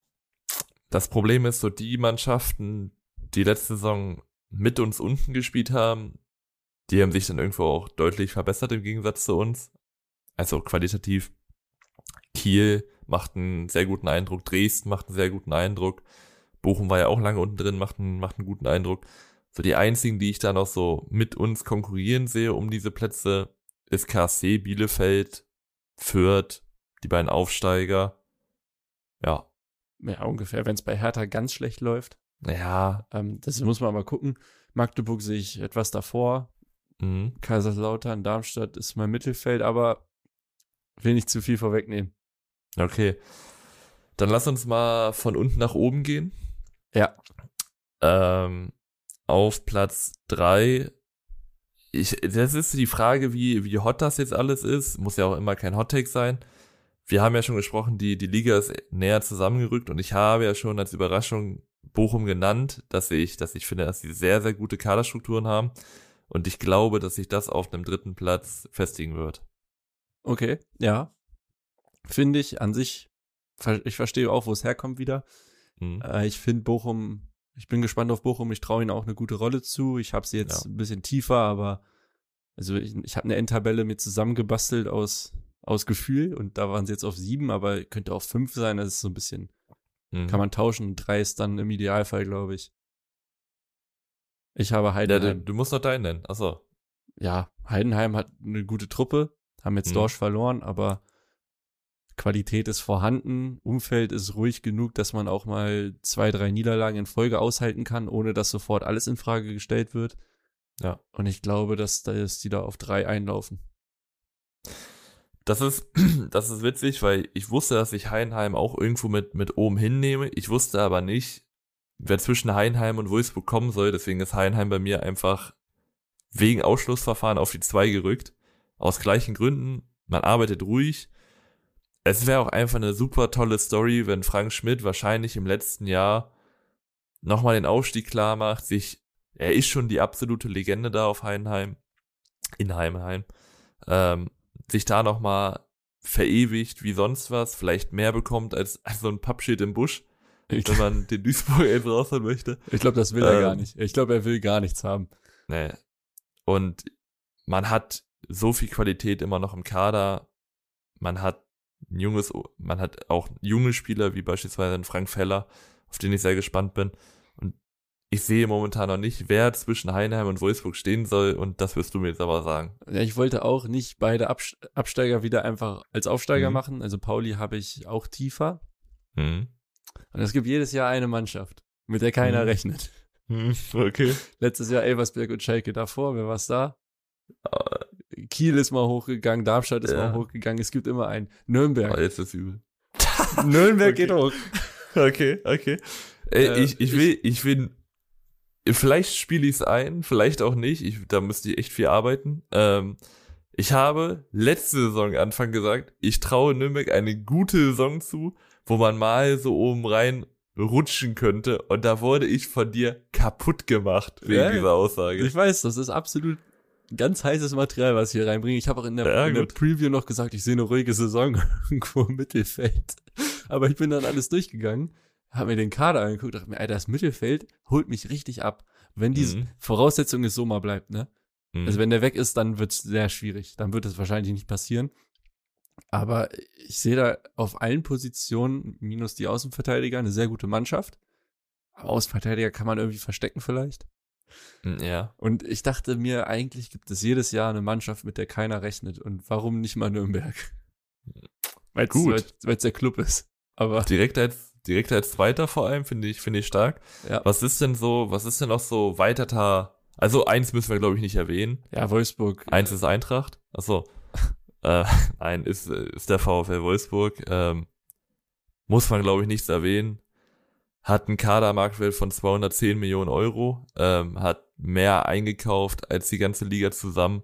das Problem ist so, die Mannschaften, die letzte Saison mit uns unten gespielt haben, die haben sich dann irgendwo auch deutlich verbessert im Gegensatz zu uns. Also qualitativ. Kiel macht einen sehr guten Eindruck, Dresden macht einen sehr guten Eindruck, Bochum war ja auch lange unten drin, macht einen, macht einen guten Eindruck. So die einzigen, die ich da noch so mit uns konkurrieren sehe um diese Plätze, ist K S C, Bielefeld, Fürth, die beiden Aufsteiger. Ja. Ja, ungefähr, wenn es bei Hertha ganz schlecht läuft. Ja. Ähm, das muss man mal gucken. Magdeburg sehe ich etwas davor. Mhm. Kaiserslautern, Darmstadt ist mein Mittelfeld, aber will nicht zu viel vorwegnehmen. Okay. Dann lass uns mal von unten nach oben gehen. Ja. Ähm, auf Platz drei. Ich, das ist die Frage, wie, wie hot das jetzt alles ist. Muss ja auch immer kein Hot-Take sein. Wir haben ja schon gesprochen, die, die Liga ist näher zusammengerückt und ich habe ja schon als Überraschung Bochum genannt, dass ich, dass ich finde, dass sie sehr, sehr gute Kaderstrukturen haben und ich glaube, dass sich das auf einem dritten Platz festigen wird. Okay, ja. Finde ich an sich, ich verstehe auch, wo es herkommt wieder. Mhm. Äh, ich finde Bochum, ich bin gespannt auf Bochum, ich traue ihnen auch eine gute Rolle zu. Ich habe sie jetzt Ja. ein bisschen tiefer, aber also ich, ich habe eine Endtabelle mit zusammengebastelt aus, aus Gefühl und da waren sie jetzt auf sieben, aber könnte auch fünf sein, das ist so ein bisschen, Mhm. kann man tauschen. Drei ist dann im Idealfall, glaube ich. Ich habe Ja, Heidenheim. du, du musst noch deinen nennen. Achso. Ja, Heidenheim hat eine gute Truppe, haben jetzt Mhm. Dorsch verloren, aber Qualität ist vorhanden, Umfeld ist ruhig genug, dass man auch mal zwei, drei Niederlagen in Folge aushalten kann, ohne dass sofort alles in Frage gestellt wird. Ja. Und ich glaube, dass, dass die da auf drei einlaufen. Das ist, das ist witzig, weil ich wusste, dass ich Heidenheim auch irgendwo mit, mit oben hinnehme. Ich wusste aber nicht, wer zwischen Heidenheim und Wolfsburg kommen soll. Deswegen ist Heidenheim bei mir einfach wegen Ausschlussverfahren auf die zwei gerückt. Aus gleichen Gründen. Man arbeitet ruhig. Es wäre auch einfach eine super tolle Story, wenn Frank Schmidt wahrscheinlich im letzten Jahr nochmal den Aufstieg klar macht. Sich, er ist schon die absolute Legende da auf Heidenheim. In Heidenheim. Ähm, sich da nochmal verewigt wie sonst was, vielleicht mehr bekommt als, als so ein Pappschild im Busch, Ich, wenn man den Duisburg jetzt raushauen möchte. ich glaube, das will er Ähm, gar nicht. Ich glaube, er will gar nichts haben. Nee. Und man hat so viel Qualität immer noch im Kader. Man hat ein junges, man hat auch junge Spieler, wie beispielsweise einen Frank Feller, auf den ich sehr gespannt bin. Und ich sehe momentan noch nicht, wer zwischen Heidenheim und Wolfsburg stehen soll. Und das wirst du mir jetzt aber sagen. Ja, ich wollte auch nicht beide Abs- Absteiger wieder einfach als Aufsteiger Mhm. machen. Also Pauli habe ich auch tiefer. Mhm. Und es gibt jedes Jahr eine Mannschaft, mit der keiner Mhm. rechnet. Okay. Letztes Jahr Elversberg und Schalke davor. Wer war's da? Äh, Kiel ist mal hochgegangen, Darmstadt ist Ja. mal hochgegangen. Es gibt immer einen. Nürnberg. Oh, jetzt ist übel. Nürnberg Okay. geht hoch. Okay, okay. Ey, Äh, ich, ich will, ich will, vielleicht spiele ich es ein, vielleicht auch nicht. Ich, da müsste ich echt viel arbeiten. Ähm, ich habe letzte Saison Anfang gesagt, ich traue Nürnberg eine gute Saison zu, wo man mal so oben rein rutschen könnte. Und da wurde ich von dir kaputt gemacht wegen Ja, dieser Aussage. Ich weiß, das ist absolut ganz heißes Material, was ich hier reinbringe. Ich habe auch in der, Ja, in der gut. Preview noch gesagt, ich sehe eine ruhige Saison irgendwo im Mittelfeld. Aber ich bin dann alles durchgegangen, habe mir den Kader angeguckt, dachte mir, Alter, das Mittelfeld holt mich richtig ab. Wenn die Mhm. Voraussetzung ist, so mal bleibt, ne? Mhm. Also wenn der weg ist, dann wird's sehr schwierig. Dann wird es wahrscheinlich nicht passieren. Aber ich sehe da auf allen Positionen, minus die Außenverteidiger, eine sehr gute Mannschaft. Aber Außenverteidiger kann man irgendwie verstecken vielleicht. Ja. Und ich dachte mir, eigentlich gibt es jedes Jahr eine Mannschaft, mit der keiner rechnet. Und warum nicht mal Nürnberg? Weil's, Gut. Weil es der Club ist. Aber Direkt als, direkt als Zweiter vor allem, finde ich, finde ich stark. ja, Was ist denn so, was ist denn noch so weiter? Also eins müssen wir, glaube ich, nicht erwähnen. ja Wolfsburg. Eins ist Eintracht. Achso. äh, ein ist, ist der VfL Wolfsburg. Ähm, muss man, glaube ich, nichts erwähnen. Hat einen Kadermarktwert von zweihundertzehn Millionen Euro. Ähm, hat mehr eingekauft als die ganze Liga zusammen.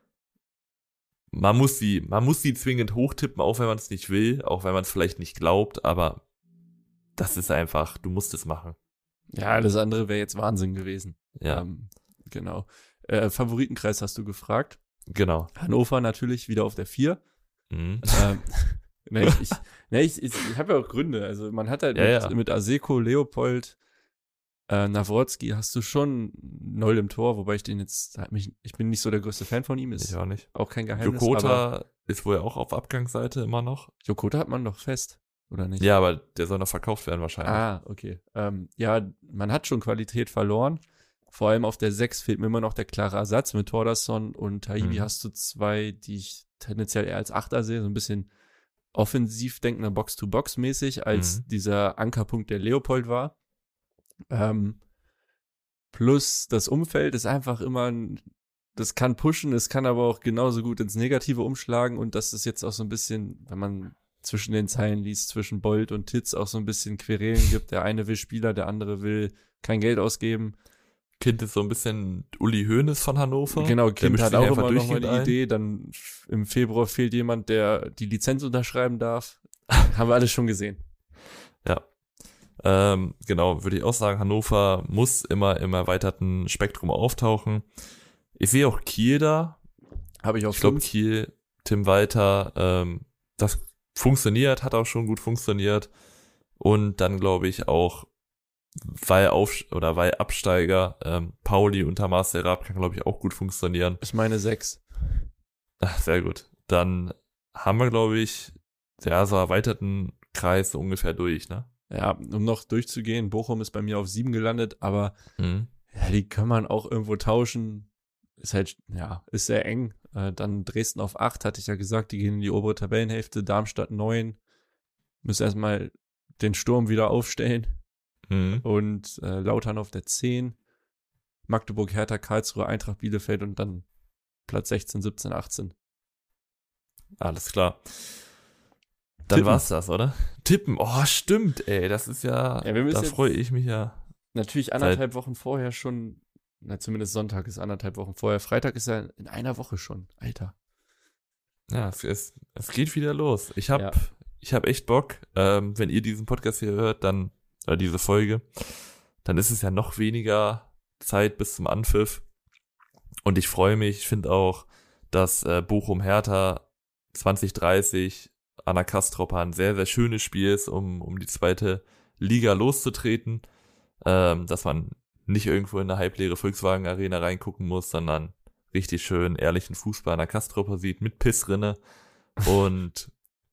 Man muss sie, man muss sie zwingend hochtippen, auch wenn man es nicht will, auch wenn man es vielleicht nicht glaubt, aber das ist einfach, du musst es machen. Ja, alles andere wäre jetzt Wahnsinn gewesen. Ja, Ähm, genau. Äh, Favoritenkreis hast du gefragt. genau. Hannover natürlich wieder auf der vier. Mhm. ähm, ne, ich ich, ne, ich, ich, ich habe ja auch Gründe. Also man hat halt Ja, mit, ja. mit Aseko, Leopold, äh, Nawrocki hast du schon Noll im Tor, wobei ich den jetzt, halt mich, ich bin nicht so der größte Fan von ihm, ist Ich auch nicht. auch kein Geheimnis. Aber Jokota ist wohl auch auf Abgangsseite immer noch. Jokota hat man doch fest, oder nicht? Ja, aber der soll noch verkauft werden wahrscheinlich. Ah, okay. Ähm, ja, man hat schon Qualität verloren. Vor allem auf der sechs fehlt mir immer noch der klare Ersatz. Mit Thordarson und Taibi Mhm. hast du zwei, die ich tendenziell eher als Achter sehe, so ein bisschen offensiv denkender Box-to-Box-mäßig, als Mhm. dieser Ankerpunkt, der Leopold war. Ähm, plus das Umfeld ist einfach immer, ein, das kann pushen, es kann aber auch genauso gut ins Negative umschlagen und das ist jetzt auch so ein bisschen, wenn man zwischen den Zeilen liest, zwischen Bold und Titz auch so ein bisschen Querelen gibt. Der eine will Spieler, der andere will kein Geld ausgeben. Kind ist so ein bisschen Uli Hoeneß von Hannover. Genau, Der Kind mischt hat sich auch einfach immer noch mal durchgehend die ein. Idee. Dann f- im Februar fehlt jemand, der die Lizenz unterschreiben darf. Haben wir alles schon gesehen. Ja. Ähm, genau, würde ich auch sagen, Hannover muss immer im erweiterten Spektrum auftauchen. Ich sehe auch Kiel da. Habe ich auch Ich glaube, fünf. Kiel, Tim Walter, ähm, das funktioniert, hat auch schon gut funktioniert. Und dann glaube ich auch, weil Auf- oder weil Absteiger, ähm, Pauli unter Marcel Raab kann, glaube ich, auch gut funktionieren. Ist meine sechs. Ach, sehr gut. Dann haben wir, glaube ich, ja, so erweiterten Kreis so ungefähr durch, ne? Ja, um noch durchzugehen, Bochum ist bei mir auf sieben gelandet, aber Mhm. ja, die kann man auch irgendwo tauschen. Ist halt, ja, ist sehr eng. Äh, dann Dresden auf acht, hatte ich ja gesagt, die gehen in die obere Tabellenhälfte. Darmstadt neun. Müssen erstmal den Sturm wieder aufstellen. Mhm. Und äh, Lautern auf der zehn. Magdeburg, Hertha, Karlsruhe, Eintracht, Bielefeld und dann Platz sechzehn, siebzehn, achtzehn. Alles klar. Dann Tippen. war's das, oder? Tippen. Oh, stimmt, ey. Das ist ja, Ja, wir müssen da jetzt- freue ich mich ja. Natürlich anderthalb Wochen vorher schon, na zumindest Sonntag ist anderthalb Wochen vorher. Freitag ist ja in einer Woche schon, Alter. Ja, es, es, es geht wieder los. Ich hab, Ja. ich hab echt Bock. Ähm, wenn ihr diesen Podcast hier hört, dann, oder diese Folge, dann ist es ja noch weniger Zeit bis zum Anpfiff. Und ich freue mich. Ich finde auch, dass äh, Bochum-Hertha zwanzig dreißig an der Kastrop ein sehr, sehr schönes Spiel ist, um, um die zweite Liga loszutreten. Ähm, dass man nicht irgendwo in eine halbleere Volkswagen-Arena reingucken muss, sondern richtig schön ehrlichen Fußball an der Kastropper sieht, mit Pissrinne. Und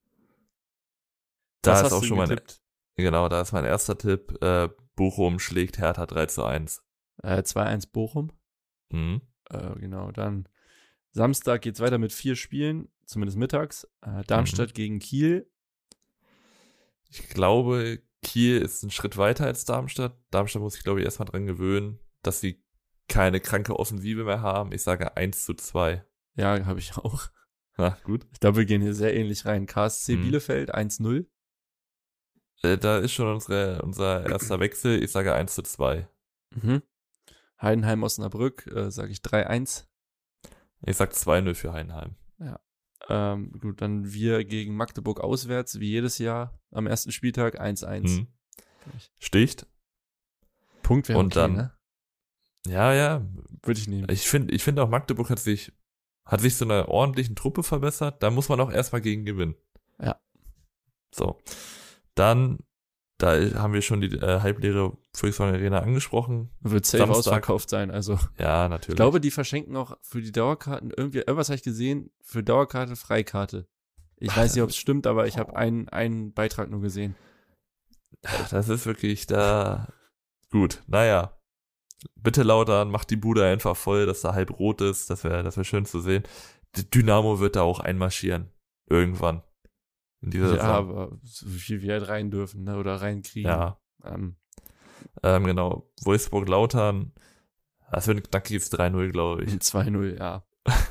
da Was ist hast auch du schon mein, getippt? genau, da ist mein erster Tipp, äh, Bochum schlägt Hertha drei zu eins. Äh, zwei eins Bochum. Mhm. Äh, genau, dann Samstag geht's weiter mit vier Spielen, zumindest mittags. Äh, Darmstadt gegen Kiel. Ich glaube, Kiel ist ein Schritt weiter als Darmstadt. Darmstadt muss sich, glaube ich, erstmal dran gewöhnen, dass sie keine kranke Offensive mehr haben. Ich sage eins zu zwei. Ja, habe ich auch. Na, gut. Ich glaube, wir gehen hier sehr ähnlich rein. K S C Mhm. Bielefeld eins null. Äh, da ist schon unsere, unser erster Wechsel. Ich sage eins zu zwei. Mhm. Heidenheim Osnabrück, äh, sage ich drei eins. Ich sage zwei null für Heidenheim. Ähm, gut, dann wir gegen Magdeburg auswärts, wie jedes Jahr am ersten Spieltag eins eins. Mhm. Sticht. Punkt wäre Und okay, dann- ne? Ja, ja. Würde ich nehmen. Ich finde ich finde auch Magdeburg hat sich, hat sich so einer ordentlichen Truppe verbessert. Da muss man auch erstmal gegen gewinnen. Ja. So. Dann, da haben wir schon die äh, halbleere Volkswagen Arena angesprochen. Wird safe Samstag. ausverkauft sein. Also Ja, natürlich. ich glaube, die verschenken auch für die Dauerkarten irgendwie, irgendwas habe ich gesehen, für Dauerkarte Freikarte. Ich Ach, weiß nicht, das ob es stimmt, aber ich habe einen, einen Beitrag nur gesehen. das ist wirklich da gut. Naja. bitte Lautern, macht die Bude einfach voll, dass da halb rot ist. Das wäre das wär schön zu sehen. Die Dynamo wird da auch einmarschieren. Irgendwann. In dieser Ja, Saison. aber so viel wir halt rein dürfen, ne? Oder reinkriegen. Ja. Ähm, Ähm, genau. Wolfsburg-Lautern. Das wird ein knackiges drei null, glaube ich. zwei null, ja.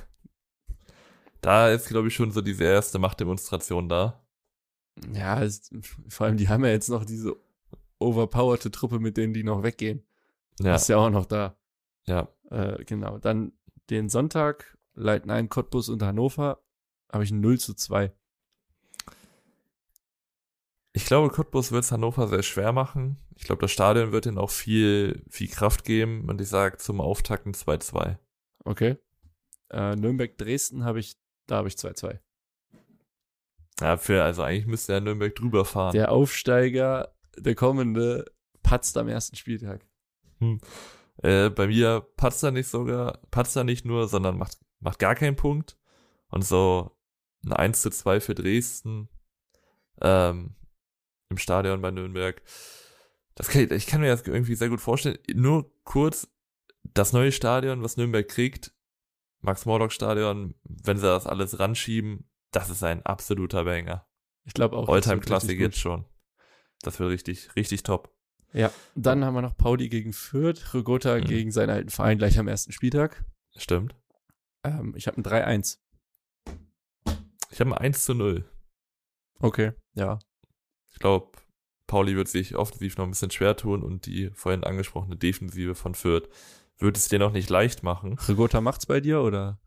Da ist, glaube ich, schon so diese erste Machtdemonstration da. Ja, es, vor allem, die haben ja jetzt noch diese overpowerte Truppe, mit denen die noch weggehen. Ja, Ist ja auch noch da. ja. Äh, genau. Dann den Sonntag leiten ein Cottbus und Hannover. Habe ich ein null zu zwei. Ich glaube, Cottbus wird es Hannover sehr schwer machen. Ich glaube, das Stadion wird ihnen auch viel, viel Kraft geben. Und ich sage zum Auftakt ein zwei zwei. Okay. Äh, Nürnberg-Dresden habe ich, da habe ich zwei zwei. Ja, für, also eigentlich müsste ja Nürnberg drüber fahren. Der Aufsteiger, der kommende, patzt am ersten Spieltag. Hm. Äh, bei mir patzt er nicht sogar, patzt er nicht nur, sondern macht, macht gar keinen Punkt. Und so ein eins zu zwei für Dresden ähm, im Stadion bei Nürnberg. Das kann ich, ich kann mir das irgendwie sehr gut vorstellen. Nur kurz, das neue Stadion, was Nürnberg kriegt, Max-Morlock-Stadion, wenn sie das alles ranschieben, das ist ein absoluter Banger. Ich glaube auch. das wird Alltime-Klassik richtig jetzt gut. schon. Das wird richtig, richtig top. Ja, dann haben wir noch Pauli gegen Fürth, Rigota Mhm. gegen seinen alten Verein gleich am ersten Spieltag. Stimmt. Ähm, ich habe ein drei eins. Ich habe ein eins zu null. Okay, ja. Ich glaube, Pauli wird sich offensiv noch ein bisschen schwer tun und die vorhin angesprochene Defensive von Fürth wird es dir noch nicht leicht machen. Rigota macht's bei dir, oder?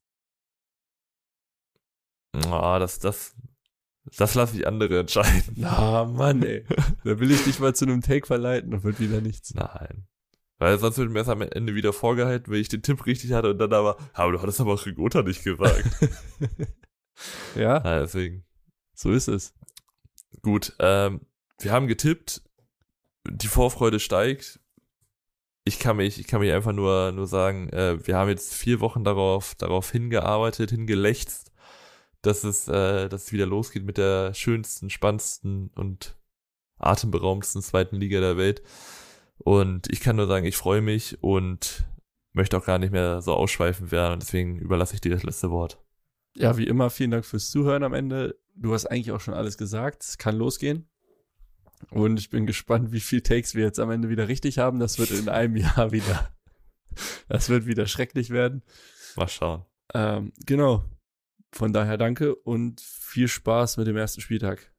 Ah, das, das, das lasse ich andere entscheiden. Na, Mann, ey. Da will ich dich mal zu einem Take verleiten und wird wieder nichts. Nein. Weil sonst wird mir das am Ende wieder vorgehalten, wenn ich den Tipp richtig hatte und dann aber, aber du hattest aber Rigota nicht gesagt. Ja, Ja, deswegen. so ist es. Gut, ähm, wir haben getippt. Die Vorfreude steigt. Ich kann mich, ich kann mich einfach nur, nur sagen, äh, wir haben jetzt vier Wochen darauf, darauf hingearbeitet, hingelächzt, dass es, äh, dass es wieder losgeht mit der schönsten, spannendsten und atemberaubendsten zweiten Liga der Welt. Und ich kann nur sagen, ich freue mich und möchte auch gar nicht mehr so ausschweifend werden und deswegen überlasse ich dir das letzte Wort. Ja, wie immer, vielen Dank fürs Zuhören am Ende. Du hast eigentlich auch schon alles gesagt. Es kann losgehen. Und ich bin gespannt, wie viel Takes wir jetzt am Ende wieder richtig haben. Das wird in einem Jahr wieder, das wird wieder schrecklich werden. Mal schauen. Ähm, genau. Von daher danke und viel Spaß mit dem ersten Spieltag.